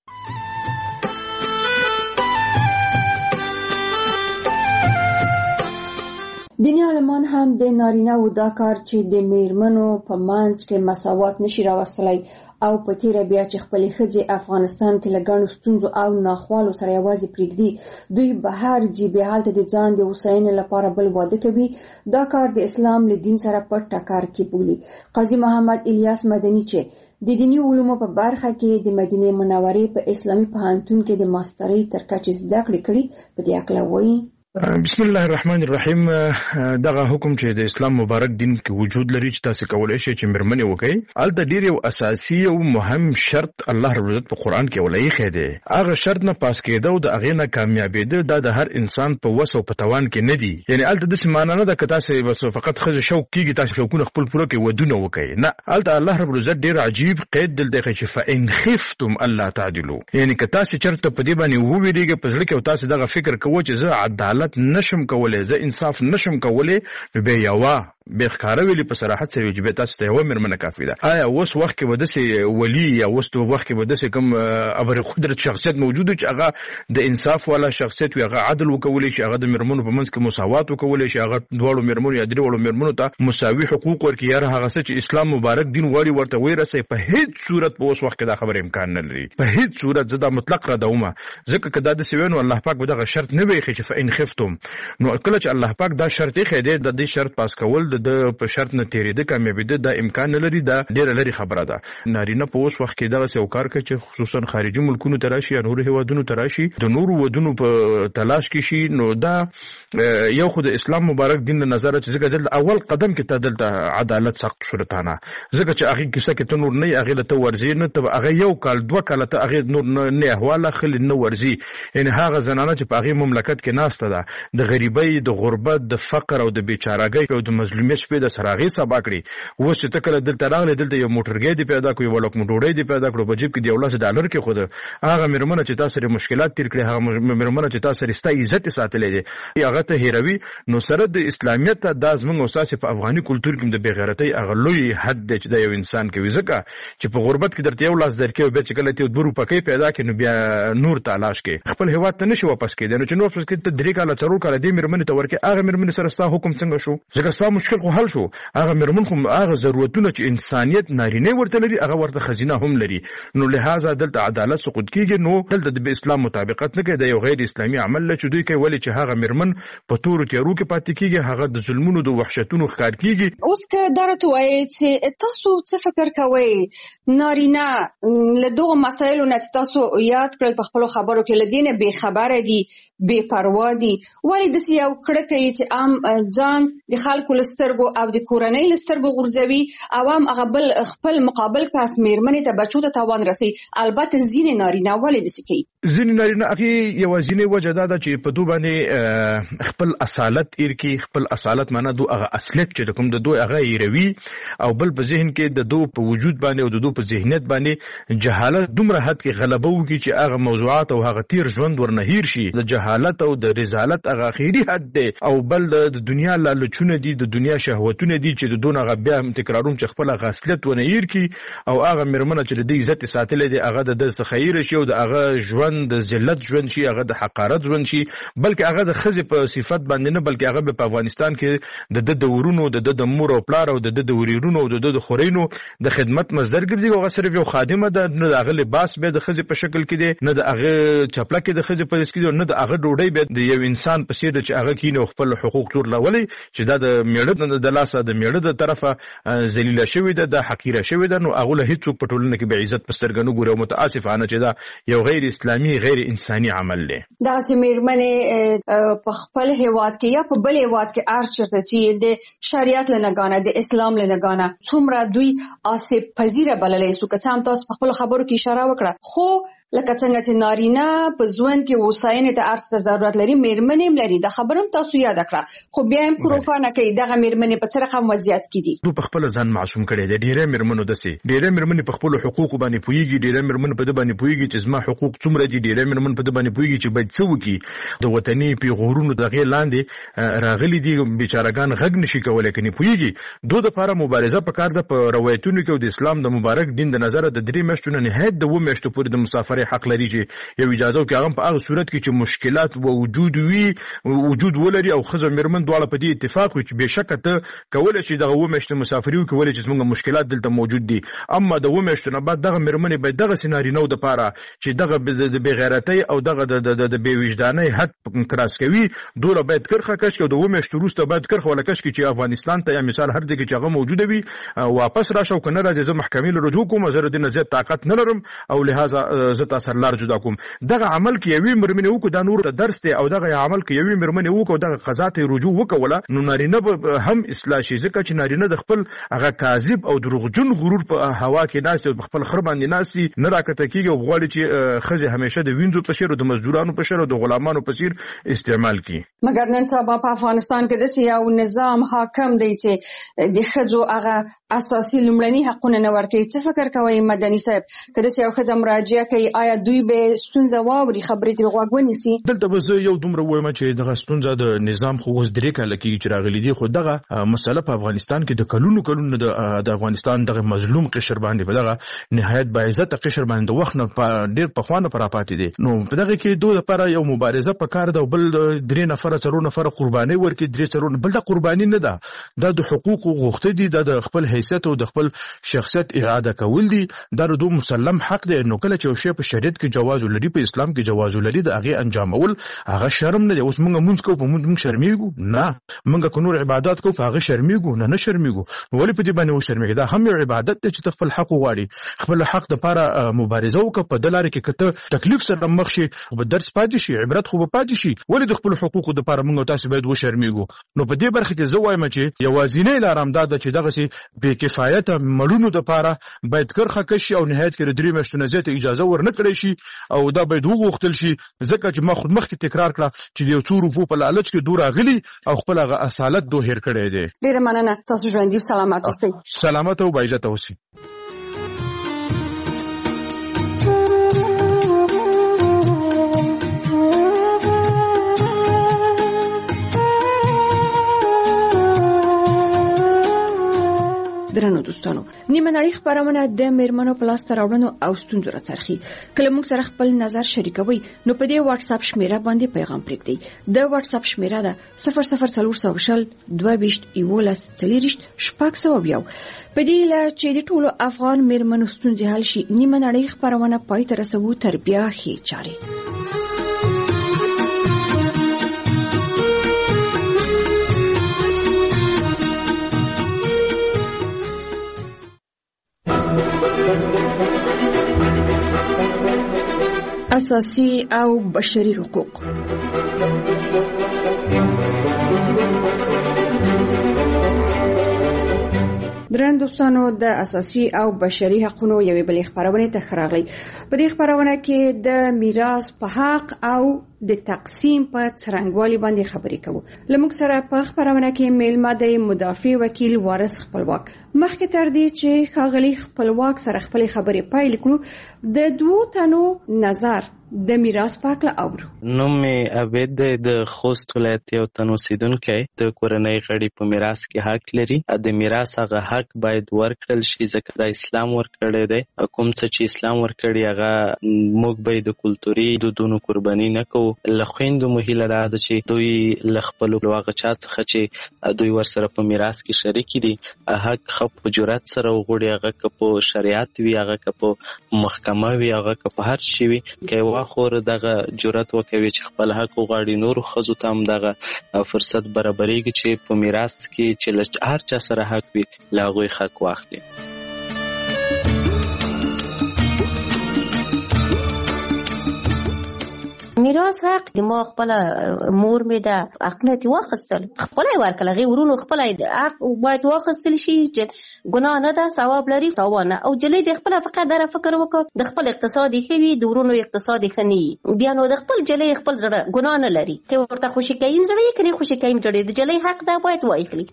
دیني عالمان هم د نارینه و دا کار چې د میرمنو په منځ کې مساوات نشي راوستلی او په تیره بیا چې خپلې ښځې افغانستان کې له ګڼو ستونزو او ناخوالو سره یوازې پرېږدي، دوی بهر ځي، بیا هلته د ځان د هوساینې لپاره بل واده کوي. دا کار د اسلام له دین سره په ټکر کې بولي. قاضي محمد الیاس مدني چې د دیني علومو په برخه کې د مدینې منورې په اسلامي پوهنتون کې د ماسترۍ تر کچې زده کړې کړي، په دې هکله وایي: بسم الله الرحمن الرحیم. دغه حکم چې د اسلام مبارک دین کې وجود لري چې تاسو کولای شئ چې مېرمنې وکړي، البته ډیر یو اساسي او مهم شرط الله رب العزت په قران کې ولایي خېده. هغه شرط نه پاس کېده او د هغه نه کامیابېده دا د هر انسان په وس او په توان کې نه دی. یعنی البته د سمانه نه د کتا سه بس فقط خزه شوق کیږي تاسو شوقونه خپل پوره کې ودونه وکړي، نه، البته الله رب العزت ډیر عجیب قید دل دی چې فإن خفتم الله تعدلوا، یعنی کتا سه چرته په دې باندې وویریږي په ځل کې او تاسو دغه فکر کوو چې زه عدالت عدالت نشم کولای، زه انصاف نشم کولای، نو به یوا به ښکاره ویلي په صراحت سره چې به تاسو ته یوه مېرمنه کافي ده. آیا اوس وخت کې به داسې ولي یا اوس وخت کې به داسې کوم ابر قدرت شخصیت موجود وي چې هغه د انصاف والا شخصیت وي، هغه عدل وکولی شي، هغه د مېرمنو په منځ کې مساوات وکولی شي، هغه دواړو مېرمنو یا درې وړو مېرمنو ته مساوي حقوق ورکړي، یا هغه څه چې اسلام مبارک دین غواړي ورته ورسوي؟ په هیڅ صورت په اوس وخت کې دا خبره امکان نه لري، په هیڅ صورت. زه دا مطلق ردومه، ځکه که دا داسې وی نو الله پاک به دغه شرط نه ویښي چې فإن خفتم، نو کله چې الله پاک دا شرط ایښی دی د دې شرط پاس کول د په شرط نه تېرېده کامیابېده دا امکان نه لري، دا ډېره لرې خبره ده. نارینه په اوس وخت کې دغسې یو کار کوي چې خصوصا خارجي ملکونو ته راشي یا نورو هېوادونو ته راشي، د نورو ودونو په تلاش کې شي، نو دا یو خو د اسلام مبارک دین له نظره چې ځکه دلته اول قدم کې ته دلته عدالت سخت صورتانه، ځکه چې هغې کیسه کې ته نور نه یې هغې له ته ورځې نه، ته هغې یو کال دوه کاله ته هغې نور نه احواله خلې نه ورځي. یعنې هغه زنانه چې په هغې مملکت کې ناسته ده د غریبۍ، د غربت، د فقر او د بېچارهګۍ او د مظلومیت شپې د سره هغې سبا کړي. اوس چې ته کله دلته راغلې دلته یو موټرګی دې پیدا کړو، یوه لقمه ډوډۍ دې پیدا کړو، په جیب کې د یو لس ډالر کېښوده، هغه مېرمنه چې تا سره مشکلات تېر کړي، هغه مېرمنه چې تا سره ستا عزت یې ساتلی دی هغه ته هېروي. نو سره د اسلامیت ته دا زموږ او ستاسې په افغاني کلتور کې د بېغیرتۍ هغه لوی حد دی چې دا یو انسان کوي، ځکه چې په غربت کې درته یو لاس درکوي او بیا چې کله ته دوه روپۍ پیدا کړې نو بیا نور تلاش کوې، خپل هېواد ته نشي واپس کېدی. نو چې نور واپس کېدی ته درې کاله څلور کاله دې مېرمنې ته ورکړې، هغه مېرمنې سره ستا حکم څنګه شو؟ ځکه ستا مشکل خو حل شو. هغه مېرمن خو هغه ضرورتونه چې انسانیت نارینه ورته لري هغه ورته ښځینه هم لري، نو لهذا دلته عدالت سقوط کېږي. نو دلته د اسلام مطابقت نه کوي، دا یو غیر اسلامي عمل دی چې دوی کوي، ولې چې هغه مېرمن په تورو تیارو کې پاتې کېږي، هغه د ظلمونو د وحشتونو ښکار کېږي. اوس که دا راته ووایې چې تاسو څه فکر کوئ نارینه له دغو مسایلو نه چې تاسو یاد کړل په خپلو خبرو کې له دې نه بېخبره دي، بې پروا دي، ولې داسې یو کړه کوي چې عام ځان د خلکو له سترګو او د کورنۍ له سترګو غورځوي او هم هغه بل خپل مقابل کس مېرمنې ته بچو ته تاوان رسوي؟ البته ځینې نارینه ولې داسې کوي؟ ځینې نارینه هغې یوازینۍ وجه دا ده چې په دو باندې خپل اصالت ایر کړي، خپل اصالت معنا دو هغه اصلیت چې کوم د دوی هغه ایروي، او بل په ذهن کې د دو په وجود باندې او د دو په ذهنیت باندې جهالت دومره حد کې غلبه وکړي چې هغه موضوعات او هغه تیر ژوند ورنه هیر شي. د جهالت او د رذالت هغه اخري حد دی، او بل د دنیا لالچونه دي، د دنیا شهوتونه دي چې د دون هغه بیا تکراروم چې خپل هغه اصلیت ونه هیر کړي، او هغه مېرمنه چې د دې عزت ساتلی دی هغه د ده څخه هیر شي او د هغه ژوند د ذلت ژوند شي، هغه د حقارت ژوند شي، بلکې هغه د ښځې په صفت باندې نه، بلکې هغه به په افغانستان کې د ده د ورونو، د ده د مور او پلار او د ده د ورېرونو او د ده د خورینو د خدمت مصدر ګرځي، او هغه صرف یو خادمه ده، نه د هغه لباس بیا د ښځې په شکل کې دی، نه د هغه چپلکې د ښځې په حیث کې دی، نه د هغه ډوډۍ بیا د یو انسان په څېر ده چې هغه کښېني او خپل حقوق چورلولی، چې دا د مېړه د لاسه د مېړه د طرفه ذلیله شوې ده، دا حقیره شوې ده، نو هغو له هېڅوک په ټولنه کې به عزت په سترګه نه ګوري، او متاسفانه چې دا یو غیر اسلامي غیر انساني عمل دی. داسې مېرمنې په خپل هېواد کې یا په بل هېواد کې هر چېرته چې د شریعت له نګانه، د اسلام له نګانه څومره دوی آسیب پذیره بللی سو، که څه هم تاسو په خپلو خبرو کې اشاره وکړه، خو لکه څنګه چې نارینه په ژوند کې هوساینې ته هر څه ته ضرورت لري، مېرمنې هم لري، دا خبره هم تاسو یاده کړه، خو بیا هم روښانه کوي دغه مېرمنې په څه رقم وضعیت کې دي. دوی په خپله ځان معصوم کړی دی. ډېری مېرمنو داسې ډېری مېرمنې په خپلو حقوقو باندې پوهېږي، ډېری مېرمنې په ده باندې پوهېږي چې زما حقوق څومره دي، ډېری مېرمنې په ده باندې پوهېږي چې باید څه وکړي. د وطني پیغورونو د هغې لاندې راغلي دي، بیچارهګان غږ نشي کولی، کنې پوهېږي. دو دپاره مبارزه پکار ده په روایتونو کې، او د اسلام د مبارک دین د نظره د درې میاشتو نه نهایت د اووه میاشتو پورې د مسافرۍ حق لري چې یو اجازه وکړي، هغه په هغه صورت کې چې مشکلات وجود وي وجود ولري، او ښځه مېرمن دواړه په دې اتفاق وي چې بېشکه ته کولی شي دغه اووه میاشتې مسافري وکړي، ولې چې زموږ مشکلات دلته موجود دي. اما د اووه میاشتو نه بعد دغه مېرمنې باید دغسې نارینهو دپاره چې دغه د بېغیرتۍ او دغه د بې وجدانۍ حد کراس کوي، دوله باید کرښه کش کړي، او د اووه میاشتو وروسته باید کرښه وله کش کړي چې افغانستان ته یا مثال هر ځای کې چې هغه موجوده وي واپس راشه، او که نه راځي زه محکمې له رجوع کوم، زه د دې نه زیات طاقت نه لرم، او لهذا زه تا سره لار جدا کوم. دغه عمل کې یوې مېرمنې وکړو دا نور ته درس دی، او دغه عمل کې یوې مېرمنې وکړو دغه قضا ته رجوع وکوله، نو نارینه به هم اصلاح شي، ځکه چې نارینه د خپل هغه کاذب او دروغجن غرور په هوا کې ناست او په خپل خر باندې ناست نه راکته کېږي، او غواړي چې ښځې همیشه د وینځو په شیر او د مزدورانو په شیر او د غلامانو په څیر استعمال کړي. مګر نن سبا په افغانستان کې داسې یو نظام حاکم دی چې د ښځو هغه اساسي لومړني حقونه نه ورکوي. څه فکر کوئ مدني صاحب، که داسې یو ښځه مراجعه کوي، آیا دوی به ستونزه واوري خبرې ترې غوږ ونیسي؟ دلته به زه یو دومره وایم چې دغه ستونزه د نظام خو اوس درې کاله کېږي چې راغلي دي، خو دغه مسله په افغانستان کې د کلونو کلونو د افغانستان دغه مظلوم قشر باندې په دغه نهایت باعزته قشر باندې د وخت نه ډېر پخوانه پر پاتې دي. نو په دغه کې دوی لپاره یو مبارزه پکار ده، بل درې نفر څلور نفر قرباني ورکړي، درې څلور بل د قرباني نه ده، دا د حقوقو غوښتل دي، د خپل حیثیت او د خپل شخصیت اعاده کول دي، دا د دوی مسلم حق دی. نو کله چې شی په شریعت کې جواز لري، په اسلام کې جواز لري، د هغه انجامول هغه شرم نه دی. اوس موږ مونږ کو په موږ شرمېږو نه، موږ کو نور عبادت کو په هغه شرمېږو نه، نه شرمېږو. ولې په دې باندې و شرمېږو؟ دا هم یو عبادت دی چې خپل حق وغواړي، خپل حق د لپاره مبارزه وکړه. په دلاره کې کته تکلیف سره مخ شي، په درس پاتې شي، عبرت خو به پاتې شي. ولې د خپل حقوقو د لپاره موږ تاسو باید و شرمېږو؟ نو په دې برخه کې زه وایم چې یوازینی لار همدا ده چې دغه سي بې کفایته مړونو د لپاره باید کرخه کشي او نهایت کې درې میاشتو نه زیاته اجازه ورنه کړی شي او دا باید وغوښتل شي، ځکه چې ما خود مخکې تکرار کړه چې یو څو روپو په لالچ کې دوه راغلي او خپل هغه اصالت دوه هیر کړی دی. ډیره مننه، تاسو ژوندي او سلامت اوسئ. سلامت او باعزته اوسئ. درنو دوستانو، نیمه نړۍ خبرونه د میرمنو په لاس راوړنو او ستونزو راڅرخي. کله موږ سره خپل نظر شریکوي نو په دې واتس اپ شمیره باندې پیغام پرېږدئ. د واتس اپ شمیره ده صفر صفر څلور سوه شل دوه ویشت یولس څلېرویشت شپږ سوه یو. په دې له چې د ټولو افغان میرمنو ستونزې حل شي، نیمه نړۍ خبرونه پای ته رسوو تر بیا ښې چارې. اساسي او بشري حقوق. درن دوستانو، د اساسي او بشري حقوقو یوې بلې خبرونه ته خراغلي. په دې خبرونه کې د میراث په حق او د تقسیم په څرنګوالي باندې خبرې کوو. لموږ سره په خبرونه کې میلمه د مدافع وکیل وارث خپلواک. مخکې تر دې چې ښاغلي خپلواک سره خپل خبرې پیل کړو، د دوو تنو نظر د میراث په اړه اورو. نوم مې عبید دی، د خوست ولایت یو تن اوسیدونکی. د کورنۍ غړي په میراث کې حق لري. د میراث هغه حق باید ورکړل شي ځکه د اسلام ورکړی دی. کوم څه چې اسلام ورکړي هغه موږ به د کلتوري دودونو قرباني نه کوو. له خویندو مو هیله دا ده چې دوی له خپلو هغه چا څخه چې دوی ورسره په میراث کې شریک دي حق ښه په جرأت سره وغواړي، هغه که په شریعت وي، هغه که په محکمه وي، هغه که په هر شي وي، که یوه خور دغه جرأت وکوي چې خپل حق وغواړي، نورو ښځو ته هم دغه فرصت برابرېږي چې په میراث کې چې له هر چا سره حق وي له هغوی حق واخلي. میراث حق د ما خپل مور مې د حقنه واخیستل، خپل ورکل غي ورونو خپل حق باید واخیستل شي چې ګناه نه ده، ثواب لري، تاوان نه. او جلې د خپل فقط در فکر وکړه د خپل اقتصادي خوي د ورونو اقتصادي خني بیا نو د خپل جلې خپل زړه ګناه نه لري، ته ورته خوشي کین زړه یې کړي، خوشي کین جوړې د جلې حق ده باید واخلي.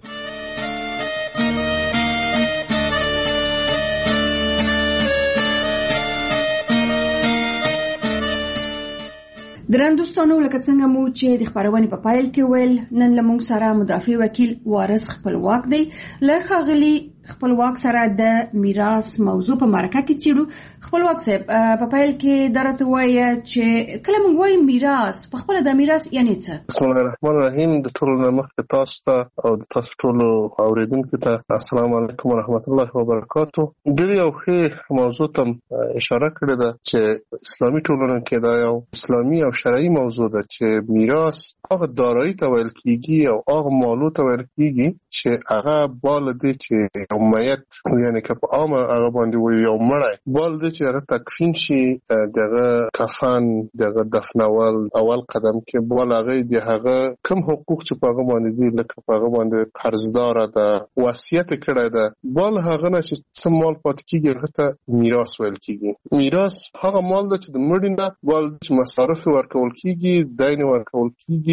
درن دوستانو، لکه څنګه مو چې د خبرونې په پایل کې ویل، نن لمونږ سره مدافع وکیل وارث خپلواک دی. له ښاغلي خپلواک سره د میراث موضوع په مرکه کې چیرو. خپلواک صاحب، په پایل کې درته وایي چې کله موږ وایو میراث، په خپل د میراث یعنی څه؟ بسم الله الرحمن الرحیم. د ټولو نه مخکې تاسو ته او د تاسو ټولو اوریدونکو ته السلام علیکم ورحمت الله وبرکاتو. ډېر یو ښه موضوع ته اشاره کړې ده چې اسلامي ټولنه کې دا یو اسلامي او شرعي موضوع ده چې میراث هغه دارایی ته ویل کیږي او هغه مالو ته ویل کیږي چې هغه بال دي چې یو میت، یعنی که په عامه هغه باندې وي یو مړی، بال دي چې هغه تکفین شي، دغه کفن، دغه دفنول اول قدم کې بال هغه دی، هغه کوم حقوق چې په هغه باندې دي لکه په هغه باندې قرضدار ده، وصیت کړی ده، بال هغه نه چې څه مال پاتې کیږي هغه ته میراث ویل کیږي. میراث هغه مال ده چې د مړي نه بال چې مصارف ورکول کیږي، دین ورکول کیږي،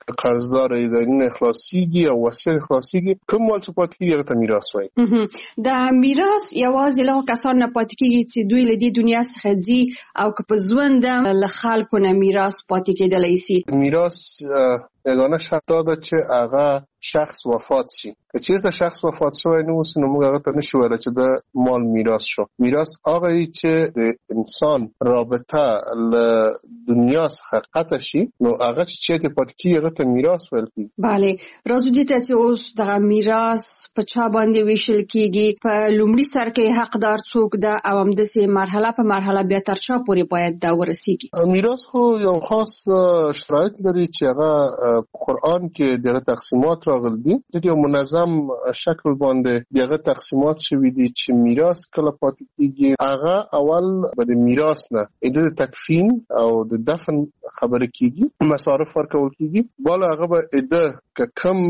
قرضدار دینونه خلاصيږي او وصیت خلاصيږي، کوم مال چې پاتې کیږي هغه ته میراث وایي. د میراث یوازې له کسانو نه پاتې کیږي چې دوی له دې دنیا څخه ځي او که په ژوند له خلکو نه میراث پاتې کېدلی شي. میراث یگانه شرط ده چې هغه شخص وفات شي. که چیرته شخص وفات شوی نه وي نو موږ هغه ته نشو ویلی چې د مال میراث شو. میراث هغه وي چې د انسان رابطه له دنیا څخه قطع شي نو هغه چې چیرته پاتې کیږي هغه ته میراث ویل کیږي. بله، راځو دې ته چې اوس دغه میراث په چا باندې ویشل کیږي، په لومړي سر کې حقدار څوک ده او همداسې مرحله په مرحله بیا تر چا پورې باید دا ورسیږي. میراث خو یو خاص شرایط لري چې هغه قرآن کې دغه تقسیمات راغلي دي. د یو منظم شکل باندې دغه تقسیمات شوي دي چې میراث کله پاتې کیږي. هغه اول به د میراث نه د تکفین او د دفن خبره کیږي، مصارف ورکول کیږي. بالا هغه به اده که کم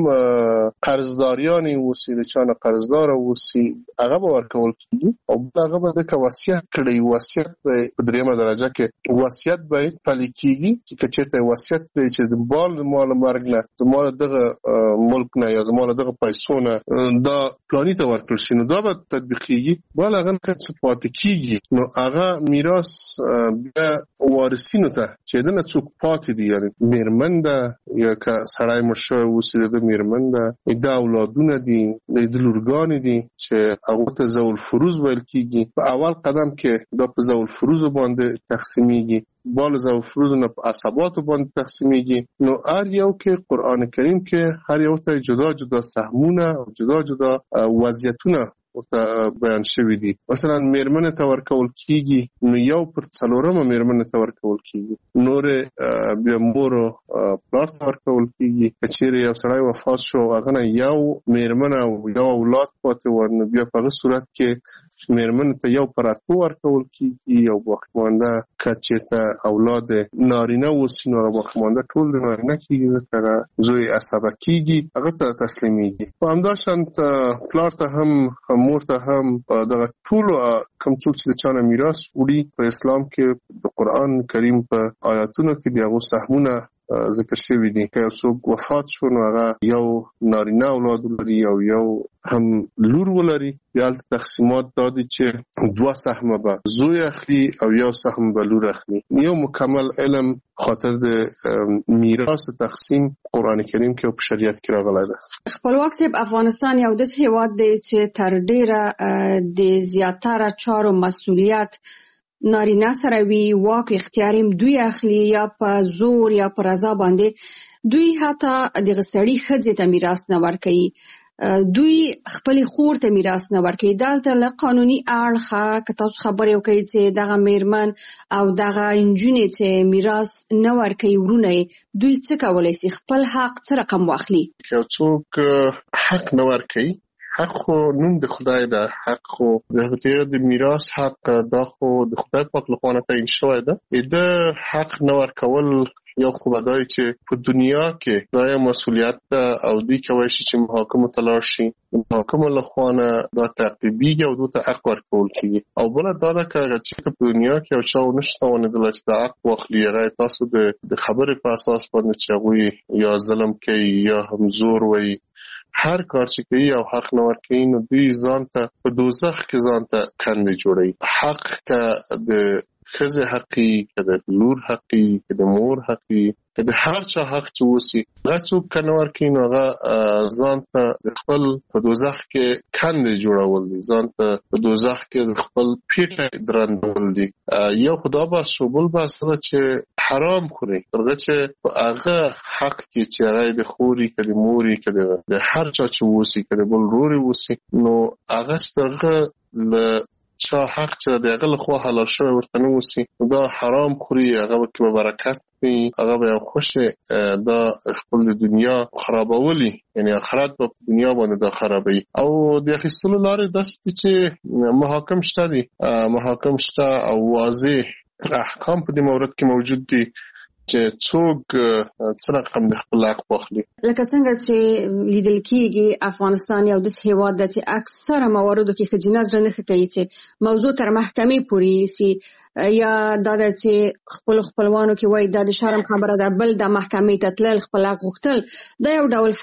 قرضداریانی وسی د چانه قرضدار وسی هغه به ورکول کیږي او هغه به د وصیت کړي. وصیت به په دریمه درجه کې وصیت به پلي کیږي چې چېرته وصیت کړي چې د بال مال مرګ نه د مال دغه ملک نه یا د مال دغه پیسو نه دا پلاني ته ورکړل شي نو دا به تطبیقيږي. بل هغه څه پاتې کیږي نو هغه میراث بیا وارثینو ته چې دنه څوک پاتې دي، یعنی میرمن ده یا که سړی مړ شوی اوسي د میرمن ده، د اولادونه دي، د لورګانې دي چې هغه ته ذوال فروض ویل کیږي. په اول قدم کې دا په ذوال فروض باندې تقسیمیږي، بال ذوال فروض نه په عصباتو باندې تقسیمیږي. نو هر یو کې قرآن کریم کې هر یو ته جدا جدا سهمونه او جدا جدا وضعیتونه ورته بیان شوی دي. مثلا میرمن ته ورکول کیږي نو یو پر څلورمه میرمن ته ورکول کیږي، نور بیا مور پلار ته ورکول کیږي. کچېرې یو سړی وفات شو هغه نه یو میرمن او یو اولاد پاتې و نو بیا په هغه صورت کې میرمن ته یو پر اتو ورکول کیږي او باقي مانده کچېرته اولاد نارینه وسی نو باقي مانده ټول د نارینه کیږي ځکه زوی عصبه کیږي هغه ته تسلیمیږي. په همداشانت پلار ته هم مور ته هم دغه ټول کوم څوک چې د چانه میراث وړي په اسلام کې د قرآن کریم په آیاتونو کې دغه سهمونه ذکر شوی دي. که یو څوک وفات شو نو هغه یو نارینه اولاد لري او یو هم لور ولري. بیا تقسیمات دادي چې دوه سهم به زوی اخلي او یو سهم به لور اخلي. یو مکمل علم خاطر د میراث تقسیم قرآن کریم کې او په شریعت کې راغلی ده. خپلواک صاحب، افغانستان یو داسې هېواد دی چې تر ډیره د زیاتره چارو مسؤلیت نارینه سره وي، واک اختیار هم دوی اخلي یا په زور یا په رضا باندې. دوی حتی دغه سړي ښځې ته میراث نه ورکوي، دوی خپل خور ته میراث نه ورکوي. دلته له قانوني اړخه که تاسو خبرې وکړئ چې دغه میرمن او دغه نجونې چې میراث نه ورکوي ورونه دوی څه کولی شي؟ خپل حق څه رقم واخلي؟ یو څوک حق نه ورکوي، حق خو نوم د خدای ده، حق خو د میراث حق دا خو د خدای پاک لخوا نه تعیین شوی ده. د حق نه ورکول یو خو بدای چې په دنیا کې دا یو مسؤلیت ده او دوی کولی شي چې محاکمو ته لاړ شي، محاکمو لخوا نه دا تعقیبېږي او دوی ته حق ورکول کېږي. او بله دا ده که هغه چېرته په دنیا کې یو چا ونه شي توانېدلی چې دا حق واخلي، هغه تاسو د خبرې په اساس باندې چې هغوی یا ظلم کوي یا هم زور وایي، هر کار چې کوي او حق نه ورکوي نو دوی ځان ته په دوزخ کې ځان ته کندې جوړوي. حق که د ښځې حقي، که د لور حقي، که د مور حقي، که د هر چا حق چې وسي هغه څوک که نه ورکوي نو هغه ځان ته د خپل په دوزخ کې کندې جوړول دي، ځان ته په دوزخ کې د خپل پیټه درندول دي. یو خو دا بحث شو. بل بحث دا چې حرام خوري ترغه چې په هغه حق کې چې هغه د خوري، که د موري، که د هر چا چې وسي، که د بل روري وسي نو هغه ترغه له چا حق چې د هغه لخوا حلال شوی ورته نه وسي دا حرام خوري. هغه کې به برکت نه، هغه به یو خوشه دا خپل د دنیا خرابولي، یعنی آخرت په دنیا باندې دا خرابوي. او د اخیستلو لارې داسې دي چې محاکم شته دي، محاکم شته او واضح احکام په دې مورد کې موجود دي چې څوک څه رقم د خپل حق واخلي. لکه څنګه چې لیدل کېږي افغانستان یو داسې هېواد دی چې اکثره مواردو کې ښځینه زړه نه ښه کوي چې موضوع تر محکمې پورې یوسي، یا دا ده چې خپل خپلوانو کې وایي دا د شرم خبره ده، بل د محکمې ته تلل خپل حق غوښتل دا یو ډول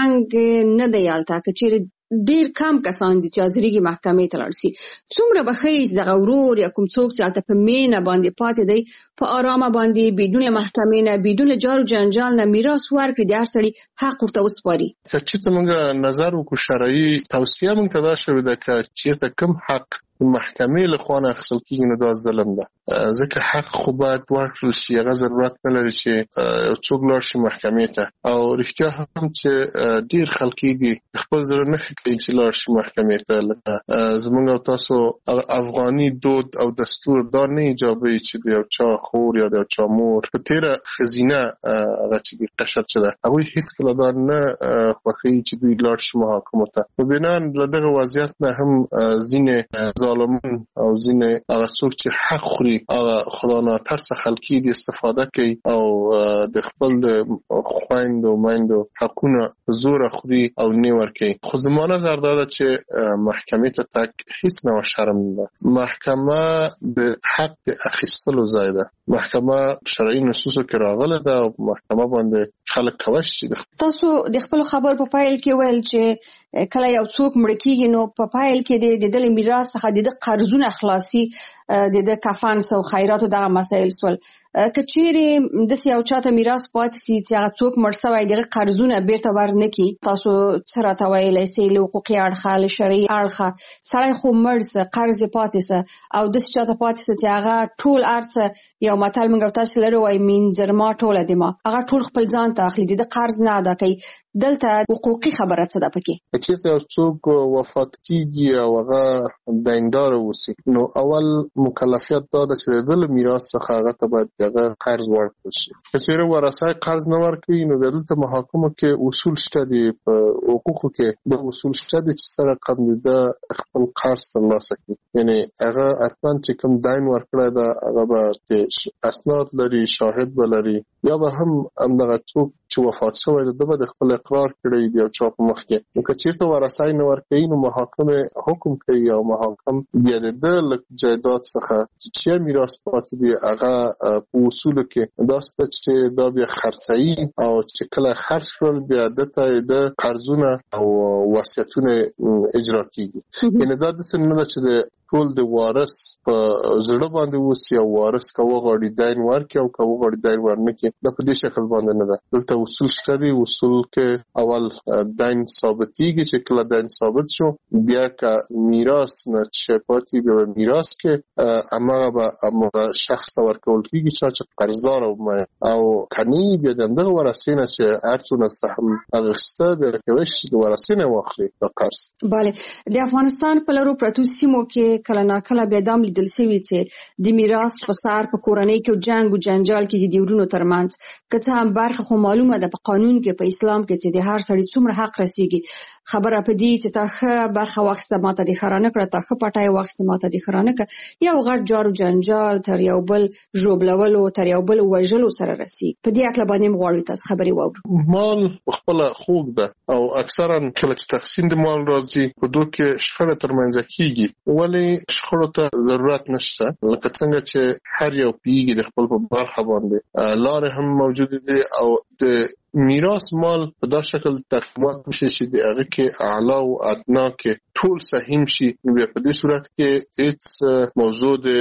فرهنګ نه دی هلته. که چېرې ډیر کم کسان دي چې حاضرېږي محکمې ته لاړ شي، څومره به ښه یي دغه ورور یا کوم څوک چې هلته په مینه باندې پاتې دی په ارامه باندې بدون له محکمې نه بدون له جار و جنجال نه میراث ورکړي، د هر سړي حق ورته وسپاري. که چېرته موږ نظر وکړو شرعي توصیه موږ ته دا شوې ده که چېرته کوم حق محکمې له خوا نه اخیستل کېږي نو دا ظلم ده، ځکه حق خو باید ورکړل شي، هغه ضرورت نه لري چې یو څوک لاړ شي محکمې ته. او رښتیا هم چې ډېر خلک دي خپل زړه نه ښه کوي چې لاړ شي محکمې ته، لکه زموږ او تاسو افغاني دود او دستور دا نه ایجابوي چې د یو چا خور یا د یو چا مور په تېره ښځینه هغه چې د قشر چې ده هغوی هېڅکله دا نه خوښوي چې دوی لاړ شي محاکمو ته. په بنا له دغه وضعیت نه هم ځینې ظالمان او ځینې هغه څوک چې حق خوري هغه خدا ناترسه خلکي دي استفاده کوي او د خپل د خویندو میندو حقونه زوره خوري او نه ورکوي. خو زما نظر دا ده چې محکمې ته تګ هیڅ نه شرم نه ده. محکمه د حق د اخیستلو ځای ده. محکمه شرعي نصوصو کې راغله ده او محکمه باندې خلک کولی شي. تاسو د خپل خبر په پایل کې ویل چې کله یو څوک مړ کېږي نو په پایل کې د دې میراث څخه د قرضونه خلاصي، د د کفن او خیراتو دغه مسایل سول. که چیرې د یو چاته میراث پاتې سي چې هغه څوک مړ شوی دغه قرضونه بیرته ورنکړي، تاسو څه راته ویلی سئ له حقوقي اړخه له شرعي اړخه؟ سړی خو مړ سه، قرض یې پاتې سه او داسې چاته پاتې سه چې هغه ټول هر څه، یو متل موږ او تاسو لرو وایي مینځر ما ټوله د ما، هغه ټول خپل ځان ته اخلي، د قرض نه ادا کوي. دلته حقوقي خبره څه ده پکې؟ چېرته یو څوک وفات کېږي او هغه دیندار اوسي نو اول مکلفیت دا ده چې د ده له میراث څخه هغه ته باید هغه قرض ورکړل شي. که چېرې ورثه قرض نه ورکوي نو بیا دلته محاکمو کې اصول شته دي، په حقوقو کې د اصول شته دي چې څه رقم د ده خپل قرض ترلاسه کړي. یعنې هغه حتما چې کوم دین ورکړی ده هغه به اسناد لري، شاهد به لري، یا به هم همدغه څوک چې وفات شوی ده به د خپل اقرار کړی دی او چا په مخ کې. نو که چېرته ورثه یې نه ورکوي نو محاکمې حکم کوي او محاکم بیا د ده له جایداد څخه چې میراث پاتې دي هغه په اصولو کې داسې ده چې دا بیا خرڅوي او چې کله خرڅ شول بیا ده ته د قرضونه او وصیتونه اجرا کېږي. یعنې دا داسې نه ده چې د ټول د وارث په زړه باندې اوسي او وارث که وغواړي دین ورکړي او که وغواړي دین ورنکړي، دا په دې شکل باندې نه ده. دلته اصول شته دي. اصول کې اول دین ثابتېږي، چې کله دین ثابت شو بیا که میراث نه چې پاتې بیا به میراث کې هماغه به هماغه شخص ته ورکول کېږي چا چې قرضدار او که نه بیا د همدغه ورثې نه چې هر څونه سهم هغه اخیسته بیا کولی شي د ورثې نه واخلي دا قرض. بله، د افغانستان په لرو پرتو سیمو کې کله ناکله بیا دام لیدل شوي چې د میراث په سر په کورنۍ کې جنګ او جنجال کې د ورونو ترمنځ که څه هم برخه خو معلومه ده په قانون کې په اسلام کې چې د هر سړي څومره حق رسیږي. خبره په دې چې تا ښه برخه واخیسته ماته دې ښه رانه کړه، تا ښه پټی واخیسته ماته دې ښه رانه کړه، یو غټ جار و جنجال تر یو بل ژوبلولو تر یو بل وژلو سره رسي. په دې هکله باندې موږ غواړو تاسو خبرې واورو. مال خپله خوږ ده او اکثرا کله چې تقسیم د مال راځي په دوی کې شخړه ترمنځ کېږي، ولې شخړو ته ضرورت نشته. لکه څنګه چې هر یو پیږي د خپل په برخه باندې لارې هم موجود دي او د میراث مال په دا شکل تقسیمات میشه چې د هغه کې اعلی او ادنا کې ټول سهیم شي. نو بیا په دې صورت کې هیڅ موضوع د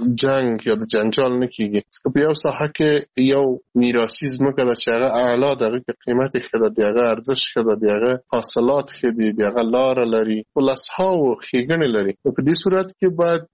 جنگ یا د جنجال نه کېږي. ځکه په یو ساحه کې یو میراثي ځمکه ده چې هغه اعلی ده، هغه کې قیمت یې ښه ده، د هغه ارزښت ښه ده، د هغه حاصلات ښه دي، د هغه لاره لري، ولسهاو ښېګڼې لري. نو په دې صورت کې باید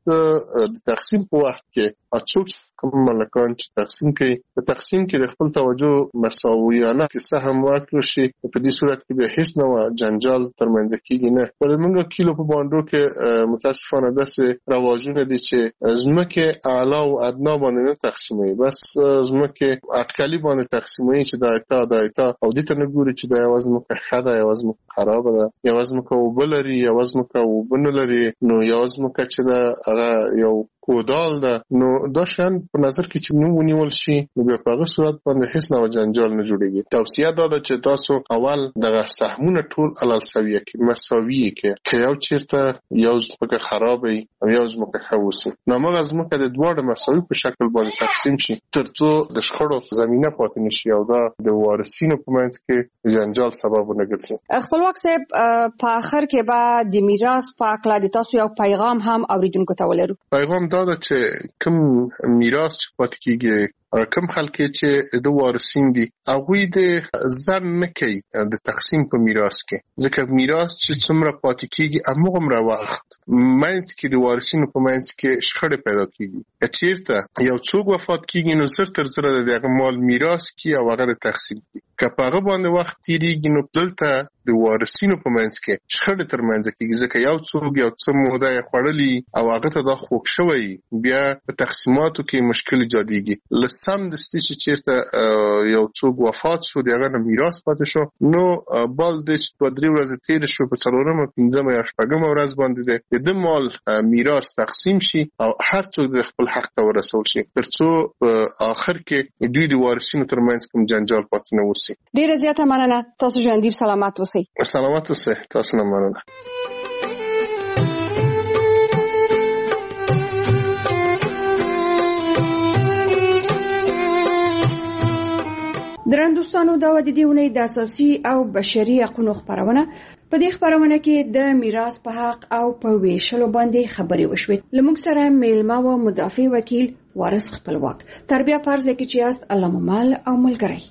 د تقسیم په وخت کې څوک کوم ملکان چې تقسیم کوي په تقسیم کې د خپل توجه مساویانه کې سهم ورکړل شي. په دې صورت کې به هیڅ نوع جنجال ترمنځ کېږي نه. پر موږ کیلو په باندې کې متاسفانه داسې رواجونه دي چې ځمکې اعلی او ادنا باندې نه تقسیموي، بس ځمکې اټکلي باندې تقسیموي چې دا ایتا دا ایتا او دې ته نه ګوري چې دا یو ځمکه ښه ده، یو ځمکه خرابه ده، یو ځمکه اوبه لري، یو ځمکه اوبه نه لري. نو یو ځمکه چې دا هغه یو کودال ده، نو دا شان په نظر کې چې نو ونیول شي نو بیا په هغه صورت باندې هیڅ نوع جنجال نه جوړیږي. توصیه دا ده چې تاسو اول دغه سهمونه ټول علل سویه کې مساوي کې که یو چیرته یو ځمکه خراب وي او یو ځمکه ښه وسي نو هغه ځمکه د دواړو مساوي په شکل باندې تقسیم شي ترڅو د شخړو زمينه پاتې نشي او دا د وارثینو په منځ کې جنجال سبب ونه ګرځي. خپلواک صاحب په اخر کې به د میراث په اړه د تاسو یو پیغام هم اوریدونکو ته ولرو. پیغام دا ده چې کوم میراث چې پاتې کیږي کوم خلک چې د وارثین دي هغه د ځان نه کوي د تقسیم په میراث کې ځکه میراث چې څومره پاتې کیږي هغه وخت مینځ کې د وارثینو په مینځ کې شخړې پیدا کیږي. چیرته یو څوک وفات کیږي نو زر تر زر د مال میراث کې او هغه د تقسیم کی که په هغه باندې وخت تیریږي نو دلته د وارثینو په منځ کې شخړې تر منځ کې ځکه یو څوک یو څه موده یې خوړلي او هغه ته دا خوښ شوی بیا په تقسیماتو کې مشکل ایجادېږي. لسم دستي چې چیرته یو څوک وفات شو دغه نه میراث پاتې شو نو بل د دوه درې ورځې تیر شو په څلورمه پنځمه یا شپږمه ورځ باندې د مال میراث تقسیم شي او هر څوک د خپل حق ته ورسول شي ترڅو په آخر کې دوی د وارثینو تر منځ کوم جنجال پاتې نه وسی. ډیره زیاته مننه. تاسو ژوندۍ سلامات اوسئ. سلامات اوسئ. تاسو نه مننه. درن دوستانو دا و د دې ونې د اساسي او بشري حقوقو خبرونه په دې خبرونه کې د میراث په حق او په ویشلو باندې خبرې وشوې. لمونږ سره میلمه و مدافع وکیل وارث خپلواک. تربیه پرځ کې چې است الله ممال او ملګری.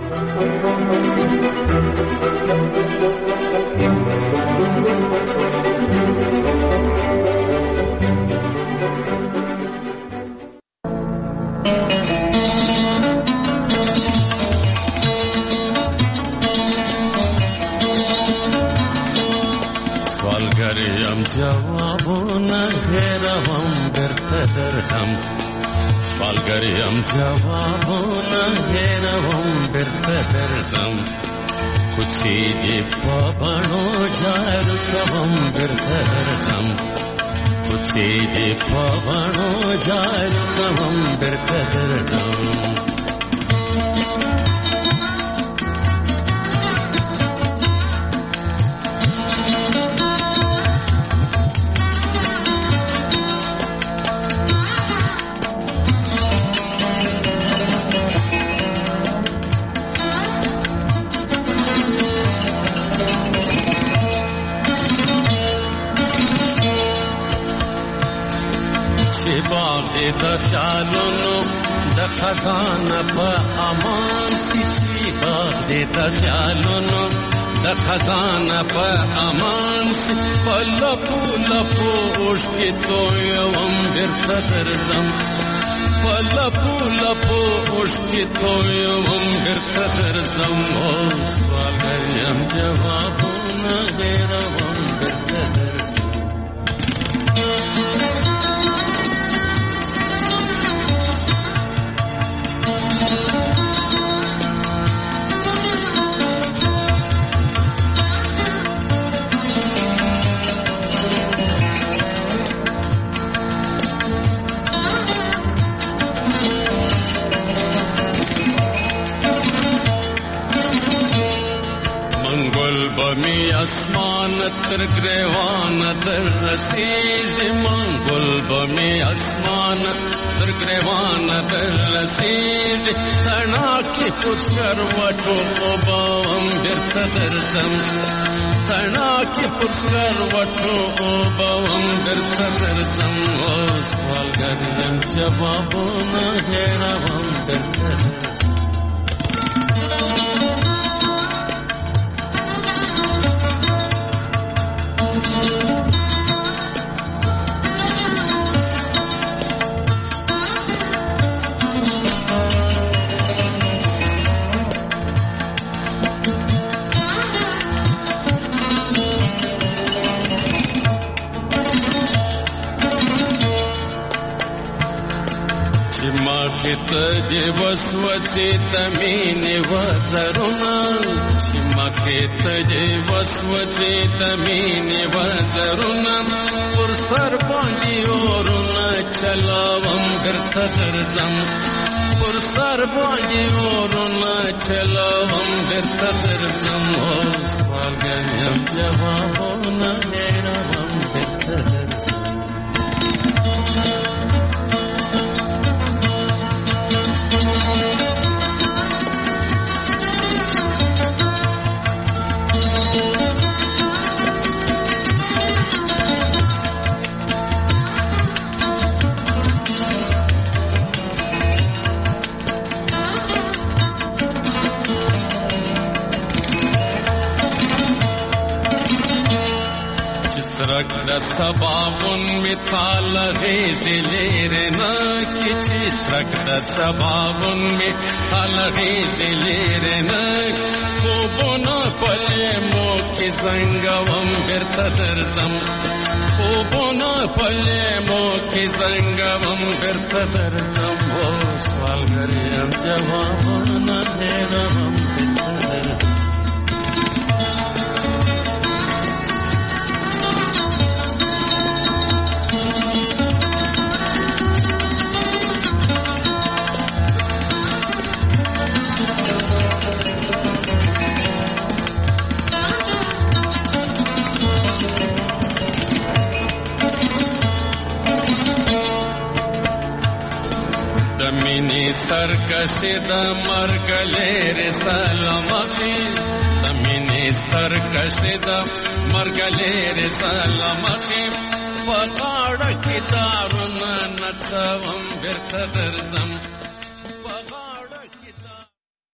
سوالگریم جوابونه هیروم درته درځم سوالگریم جوابونه هیروم درته درځم کوڅې دې په بڼو جارو کوم درته درځم کوڅې دې په بڼو جارو کوم درته درځم. د خیالونو د خزانه په امان سي چې باغ دې د خیالونو د خزانه په امان سي په لپو لپو اوښکې تویوم بیرته درځم په لپو لپو اوښکې تویوم بیرته درځم. او سوالګر یم جوابونه هېروم بیرته درځم. بمی اسمان تر گریوان در رسیږي منګل بمی اسمان تر گریوان در رسیږي تنا کې پوښتر وټو وبم بیرته درځم تنا کې پوښتر وټو وبم بیرته درځم. او سوالګر یم جوابونه هېروم بیرته درځم. مخت دی وسوسه تمینه وزرونه چې مخت دی وسوسه تمینه وزرونه پر سر باندې اورونه چلاوم درته درځم پر سر باندې اورونه چلاوم درته درځم او سوالګر جوابونه هېروم درته درځم. چترک د سبابون می تال غیز لیرنا کی چترک د سبابون می تال غیز لیرنا خوبونا پلی مو کی زنگوم برتا درزم خوبونا پلی مو کی زنگوم برتا درزم و سوال گریم جوابونا هیروم برتا درزم. سرکشی د مرګ لري سلامتی دمینه سرکشی د مرګ لري سلامتی په غاړه کې دارونه نڅوم برته درځم